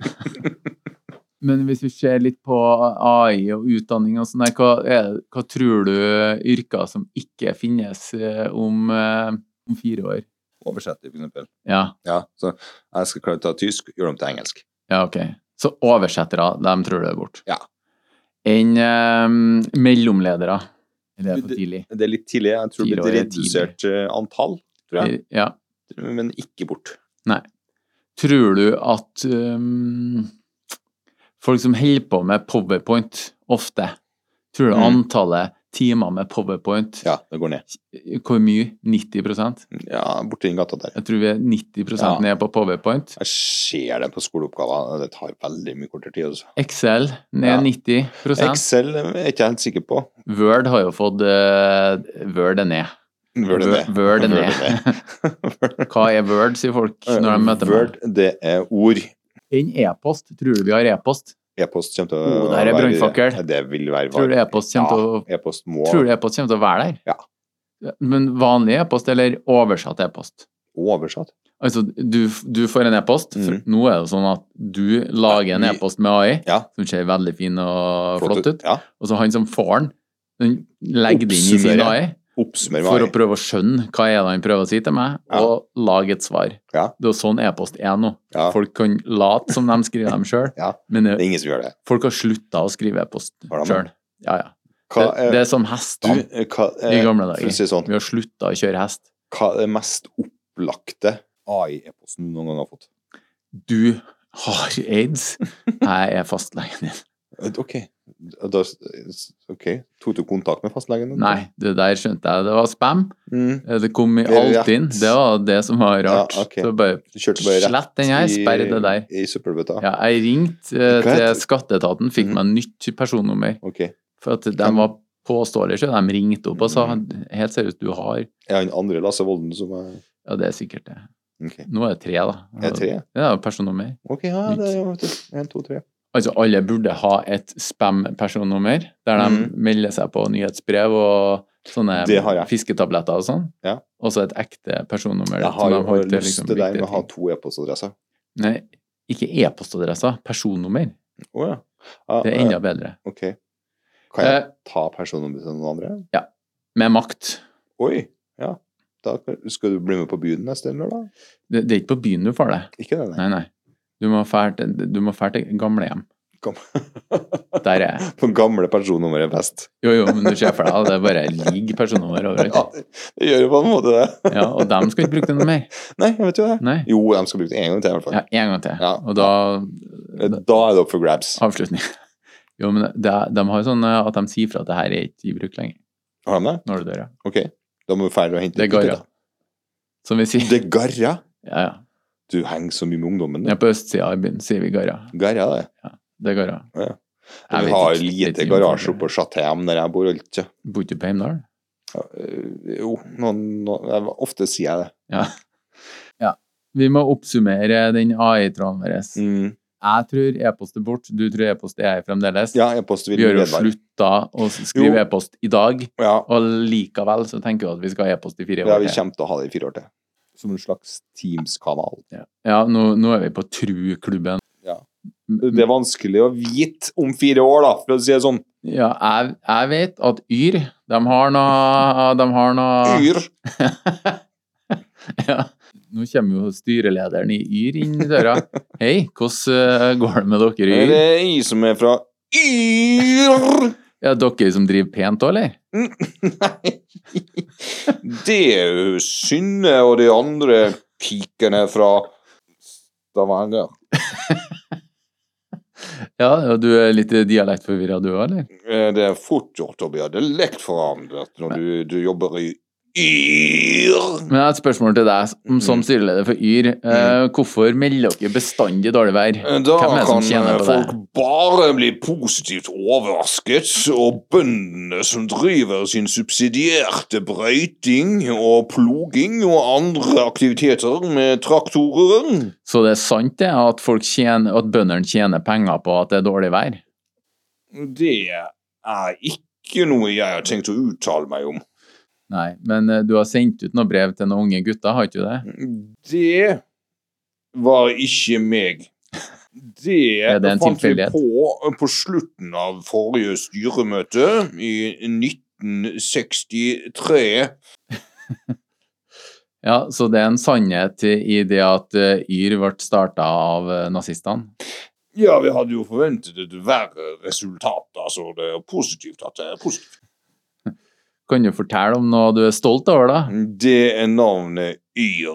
S2: Men hvis vi ser litt på A I og utdanning og sånn, der, hva, er, hva tror du yrker som ikke finnes eh, om, eh, om fire år?
S1: Oversette, for eksempel.
S2: Ja,
S1: Ja, så jeg skal klare å ta tysk, gjøre dem til engelsk.
S2: ja, ok. Så oversettere, dem tror du er bort.
S1: Ja.
S2: En eh, mellomledere. Eller er det for tidlig?
S1: Det er litt tidlig. Jeg tror det
S2: Fire
S1: blir
S2: år
S1: et
S2: er tidlig.
S1: redusert eh, antall, tror jeg.
S2: Ja.
S1: Men ikke bort.
S2: Nei. Tror du at um, folk som holder på med PowerPoint ofte, tror du
S1: Mm.
S2: antallet timer med PowerPoint,
S1: Ja, det går ned.
S2: hvor mye? nitti prosent?
S1: Ja, borti den gata der.
S2: Jeg tror vi er nitti prosent
S1: Ja.
S2: ned på PowerPoint.
S1: Jeg ser det på skoleoppgaver. Det tar veldig mye kortere tid. Altså.
S2: Excel ned
S1: Ja.
S2: nitti prosent.
S1: Excel er jeg ikke helt sikker på.
S2: Word har jo fått uh, Word er ned.
S1: Word er ned.
S2: Word er
S1: Word
S2: ned. Hva er Word, sier folk når de møter meg.
S1: Word, det er ord.
S2: En e-post. Tror du vi har e-post?
S1: E-post kommer til å
S2: Oh, der er
S1: være-
S2: brannfakkel.
S1: Det vil være
S2: Tror du e-post kommer til å
S1: Ja, e-post må
S2: Tror du e-post kommer til å være der?
S1: Ja.
S2: Men vanlig e-post eller oversatt e-post?
S1: oversatt.
S2: Altså, du, du får en e-post, for
S1: Mhm.
S2: nå er det sånn at du lager en
S1: Ja, vi-
S2: e-post med A I,
S1: Ja,
S2: som ser veldig fin og flott ut,
S1: Ja,
S2: og så han som får den, den legger det inn i sin A I,
S1: oppsummer
S2: for å
S1: meg.
S2: prøve å skjønne hva er det han prøver å si til meg,
S1: Ja.
S2: og lage et svar.
S1: Ja.
S2: Det er jo sånn e-post er nå.
S1: Ja.
S2: Folk kan late som de skriver dem selv,
S1: Ja.
S2: men
S1: Det
S2: det,
S1: er ingen som gjør det.
S2: folk har sluttet å skrive e-post
S1: Har de det?
S2: selv. Ja, ja.
S1: Hva
S2: Det, det er som hestene
S1: du, hva,
S2: i
S1: eh,
S2: gamle
S1: for å
S2: dager.
S1: si sånn,
S2: Vi har sluttet å kjøre hest.
S1: hva er det mest opplagte A I-e-posten du noen gang har fått?
S2: Du har aids. Jeg er fastlegen din.
S1: Eh, Ok. Da, ok. Tok du kontakt med fastlegen din?
S2: Nei, det der skjønte jeg. Det var spam.
S1: Mm.
S2: Det kom i
S1: Det er
S2: alt inn.
S1: rett.
S2: Det var det som var rart.
S1: Ja, ok.
S2: Så bare
S1: Du kjørte bare rett
S2: slett den her, sperr det der.
S1: i, i søppelbøtta?
S2: Ja, jeg ringte eh,
S1: Hva
S2: til
S1: heter-
S2: skatteetaten, fikk
S1: Mhm.
S2: meg nytt personnummer.
S1: Ok.
S2: For at de var påståelige, så de ringte opp og sa helt seriøst, du har
S1: Er han andre Lasse Volden som er
S2: Ja, det er sikkert det.
S1: Ok.
S2: Nå er det tre, da.
S1: Er det tre?
S2: Ja, personnummer.
S1: Ok, ja, det er jo vet du, en, to, tre.
S2: Altså, alle burde ha et spam-personnummer, der de
S1: Mhm.
S2: melder seg på nyhetsbrev og sånne
S1: Det har jeg.
S2: fisketabletter og sånn.
S1: Ja.
S2: Og så et ekte personnummer.
S1: Jeg
S2: som
S1: har
S2: de
S1: jo
S2: holder til,
S1: lyst
S2: liksom,
S1: til deg
S2: viktige
S1: med å ha
S2: ting.
S1: to e-postadresser.
S2: Nei, ikke e-postadresser, personnummer.
S1: Å ja. Ja,
S2: Det er
S1: ja,
S2: enda bedre.
S1: Ok. Kan jeg
S2: Eh,
S1: ta personnummeret til noen andre?
S2: ja, med makt.
S1: Oi, ja. Da skal du bli med på byen neste eller da?
S2: Det, det er ikke på byen du får det.
S1: Ikke det, nei.
S2: Nei, nei. Du må fære til, du må fære til gamlehjem.
S1: Kom.
S2: Der er jeg.
S1: På gamle personnummer er best.
S2: Jo, jo, men du ser for deg, det er bare ligger personnummer overalt.
S1: Ja, det, det gjør jo på en måte det.
S2: Ja, og dem skal ikke bruke det noe mer.
S1: Nei, jeg vet jo det.
S2: Nei.
S1: Jo, de skal bruke det en gang til i hvert fall.
S2: Ja, en gang til.
S1: Ja.
S2: Og da,
S1: Da er det opp for grabs.
S2: avslutning. Jo, men det, de har jo sånn at de sier fra at det her er ikke i bruk lenger,
S1: Har de det?
S2: når du dør, ja.
S1: Ok, da må vi ferdig å hente
S2: Det er garra. Som vi sier.
S1: Det er garra?
S2: Ja, ja.
S1: Du henger så mye med ungdommen.
S2: Ja, på østsida i byen sier vi garra.
S1: Garra, det.
S2: Det er garra.
S1: Ja.
S2: Jeg
S1: Vi
S2: vet
S1: har
S2: ikke- vet
S1: lite
S2: ikke om
S1: garasje
S2: folk-
S1: oppe på Chatham der jeg bor alltid.
S2: Bor ikke på Heimdal?
S1: Ja, øh, jo, noen, noen, jeg, ofte sier jeg det.
S2: Ja. Ja. Vi må oppsummere den A I-tråden vår.
S1: Mm.
S2: Jeg tror e-post er bort, du tror e-post er fremdeles.
S1: Ja, e-post vil
S2: Vi har jo
S1: vedvare.
S2: slutta å skrive
S1: Jo.
S2: e-post i dag,
S1: Ja,
S2: og likevel så tenker vi at vi skal ha e-post i fire
S1: ja,
S2: år
S1: vi
S2: til.
S1: kommer til å ha det i fire år til. Som en slags Teams-kanal.
S2: Ja, ja nå, nå er vi på Tru-klubben.
S1: Ja. Det er vanskelig å vite om fire år, da, for å si det sånn.
S2: Ja, jeg, jeg vet at Yr, de har noe De har noe
S1: Yr.
S2: Ja. Nå kommer jo styrelederen i Yr inn i døra. Hei, hvordan eh, går det med dere i
S1: Det
S2: Yr?
S1: er jeg som er fra Yr.
S2: Ja, dere som driver pent òg, eller?
S1: Nei. Det er jo Synne og de andre pikene fra Stavanger.
S2: Ja, og du er litt dialektforvirra du òg, eller?
S1: Eh, Det er fort gjort å bli dialektforandret når du, du jobber i Yr.
S2: Men jeg har et spørsmål til deg, som- som styreleder for Yr. Eh, hvorfor melder dere bestandig dårlig vær?
S1: Da
S2: Hvem er det som
S1: kan
S2: tjener på
S1: folk
S2: det?
S1: bare bli positivt overrasket, og bøndene som driver sin subsidierte brøyting og ploging og andre aktiviteter med traktorer.
S2: Så det er sant det, at, folk tjener, at bøndene tjener penger på at det er dårlig vær?
S1: Det er ikke noe jeg har tenkt å uttale meg om.
S2: Nei, men eh, du har sendt ut noen brev til noen unge gutter, har ikke du det?
S1: Det var ikke meg. Det,
S2: Er det en
S1: fant vi
S2: tilfeldighet?
S1: på på slutten av forrige styremøte i nitten sekstitre.
S2: Ja, så det er en sannhet i det at eh, Yr ble starta av eh, nazistene?
S1: Ja, vi hadde jo forventet et verre resultat, altså det er positivt at det er positivt.
S2: Kan du fortelle om noe du er stolt over, da?
S1: Det er navnet Yr.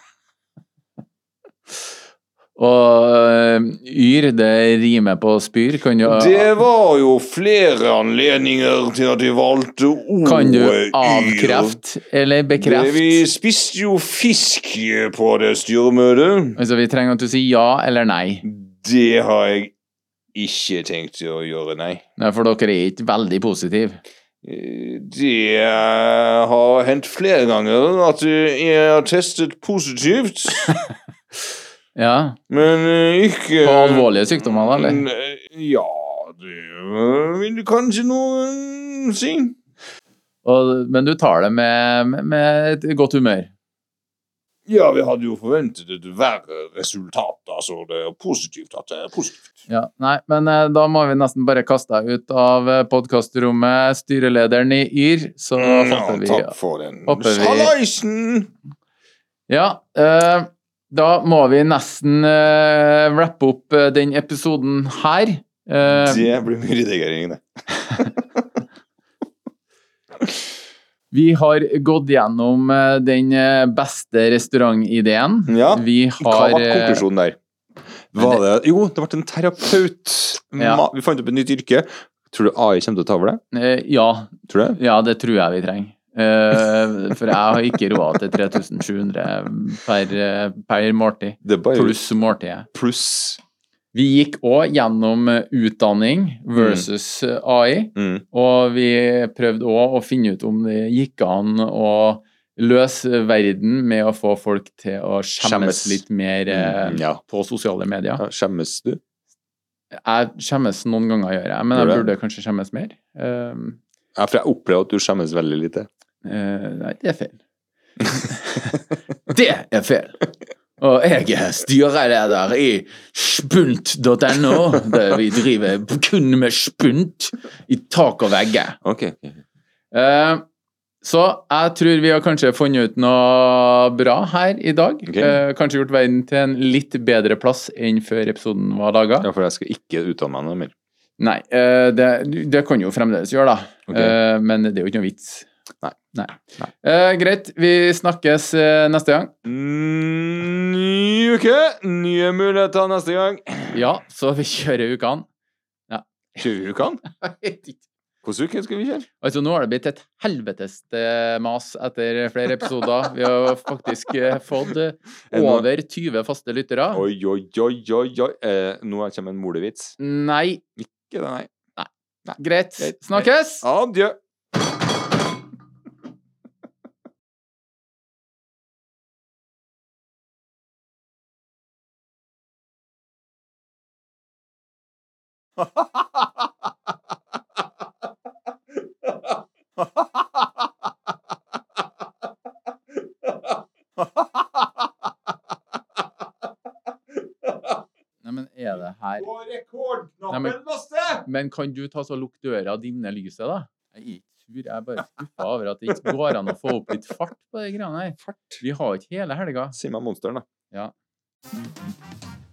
S2: Og eh, Yr, det rimer på spyr. Kan du,
S1: Det var jo flere anledninger til at de valgte ordet
S2: kan du
S1: Yr.
S2: avkrefte eller
S1: Det,
S2: bekrefte?
S1: vi spiste jo fisk på det styremøtet.
S2: Altså, vi trenger at du sier ja eller nei.
S1: Det har jeg ikke tenkt å gjøre, nei.
S2: Nei, for dere er ikke veldig positive.
S1: Eh, Det eh, har hendt flere ganger at eh, jeg har testet positivt,
S2: Ja,
S1: men eh, ikke
S2: på alvorlige sykdommer, da, eller?
S1: N- Ja, det eh, vil du kanskje noen si.
S2: Og, men du tar det med, med, med et godt humør.
S1: Ja, vi hadde jo forventet et verre resultat, altså det er positivt at det er positivt.
S2: Ja, nei, men eh, da må vi nesten bare kaste deg ut av eh, podcastrommet, styrelederen i Yr, så
S1: Ja,
S2: hopper vi.
S1: takk for den.
S2: hopper vi-
S1: Hallaisen!
S2: Ja, eh, da må vi nesten eh, wrappe opp eh, den episoden her. Eh,
S1: Det blir mye redigering, det.
S2: vi har gått gjennom eh, den eh, beste restaurantideen.
S1: Ja,
S2: Vi
S1: Hva
S2: har
S1: var
S2: eh,
S1: konklusjonen der? Var det, jo, det ble en terapeut.
S2: Ja.
S1: Ma- Vi fant opp et nytt yrke. Tror du A I kommer til å ta over det?
S2: eh, Ja,
S1: Tror du det?
S2: ja, det tror jeg vi trenger. Eh, for jeg har ikke råd til tre tusen sju hundre per, eh, per måltid.
S1: Det er bare
S2: Pluss måltidet.
S1: pluss.
S2: Vi gikk òg gjennom eh, utdanning versus eh, A I,
S1: Mm.
S2: og vi prøvde òg å finne ut om det gikk an å løse verden med å få folk til å skjemmes
S1: Skjemmes.
S2: litt mer eh,
S1: Mm, ja.
S2: på sosiale medier.
S1: Ja, skjemmes du?
S2: Jeg skjemmes noen ganger, gjør jeg, men
S1: Gjør
S2: jeg
S1: det?
S2: burde kanskje skjemmes mer. Eh,
S1: Ja, for jeg opplever at du skjemmes veldig lite.
S2: eh, nei, det er feil. Det er feil! Og jeg er styreleder i spunt punktum no, der vi driver kun med spunt i tak og vegge.
S1: Ok, ok.
S2: Eh, så jeg tror vi har kanskje funnet ut noe bra her i dag.
S1: Ok.
S2: Eh, kanskje gjort verden til en litt bedre plass enn før episoden var laget.
S1: Ja, for jeg skal ikke uttale meg noe mer.
S2: Nei, eh, det, det kan jo fremdeles gjøre da.
S1: Ok.
S2: Eh, men det er jo ikke noe vits.
S1: Nei.
S2: Nei.
S1: Nei.
S2: Eh, greit, vi snakkes eh, neste gang.
S1: Mm, Ny uke, nye muligheter neste gang.
S2: Ja, så vi kjører ukene.
S1: Kjører vi ukene?
S2: Jeg vet ikke.
S1: Hvordan uke skal vi kjøre?
S2: Altså, nå har det blitt et helvetes eh, mas etter flere episoder. Vi har faktisk eh, fått eh,
S1: Er det noe-
S2: over tyve faste lyttere.
S1: Oi, oi, oi, oi, oi. Eh, nå kommer en molevits.
S2: Nei,
S1: Ikke det, nei.
S2: greit.
S1: Greit.
S2: Snakkes!
S1: Adjø.
S2: Nei, men er det her
S1: På rekordknappen,
S2: Nei, men-
S1: Lasse!
S2: Men kan du ta så lukke døra og dimne lyset, da? Jeg er ikke sur, jeg er bare skuffa over at det ikke går an å få opp litt fart på de greiene her.
S1: Fart.
S2: Vi har ikke hele helga.
S1: Si meg monsteren, da.
S2: Ja.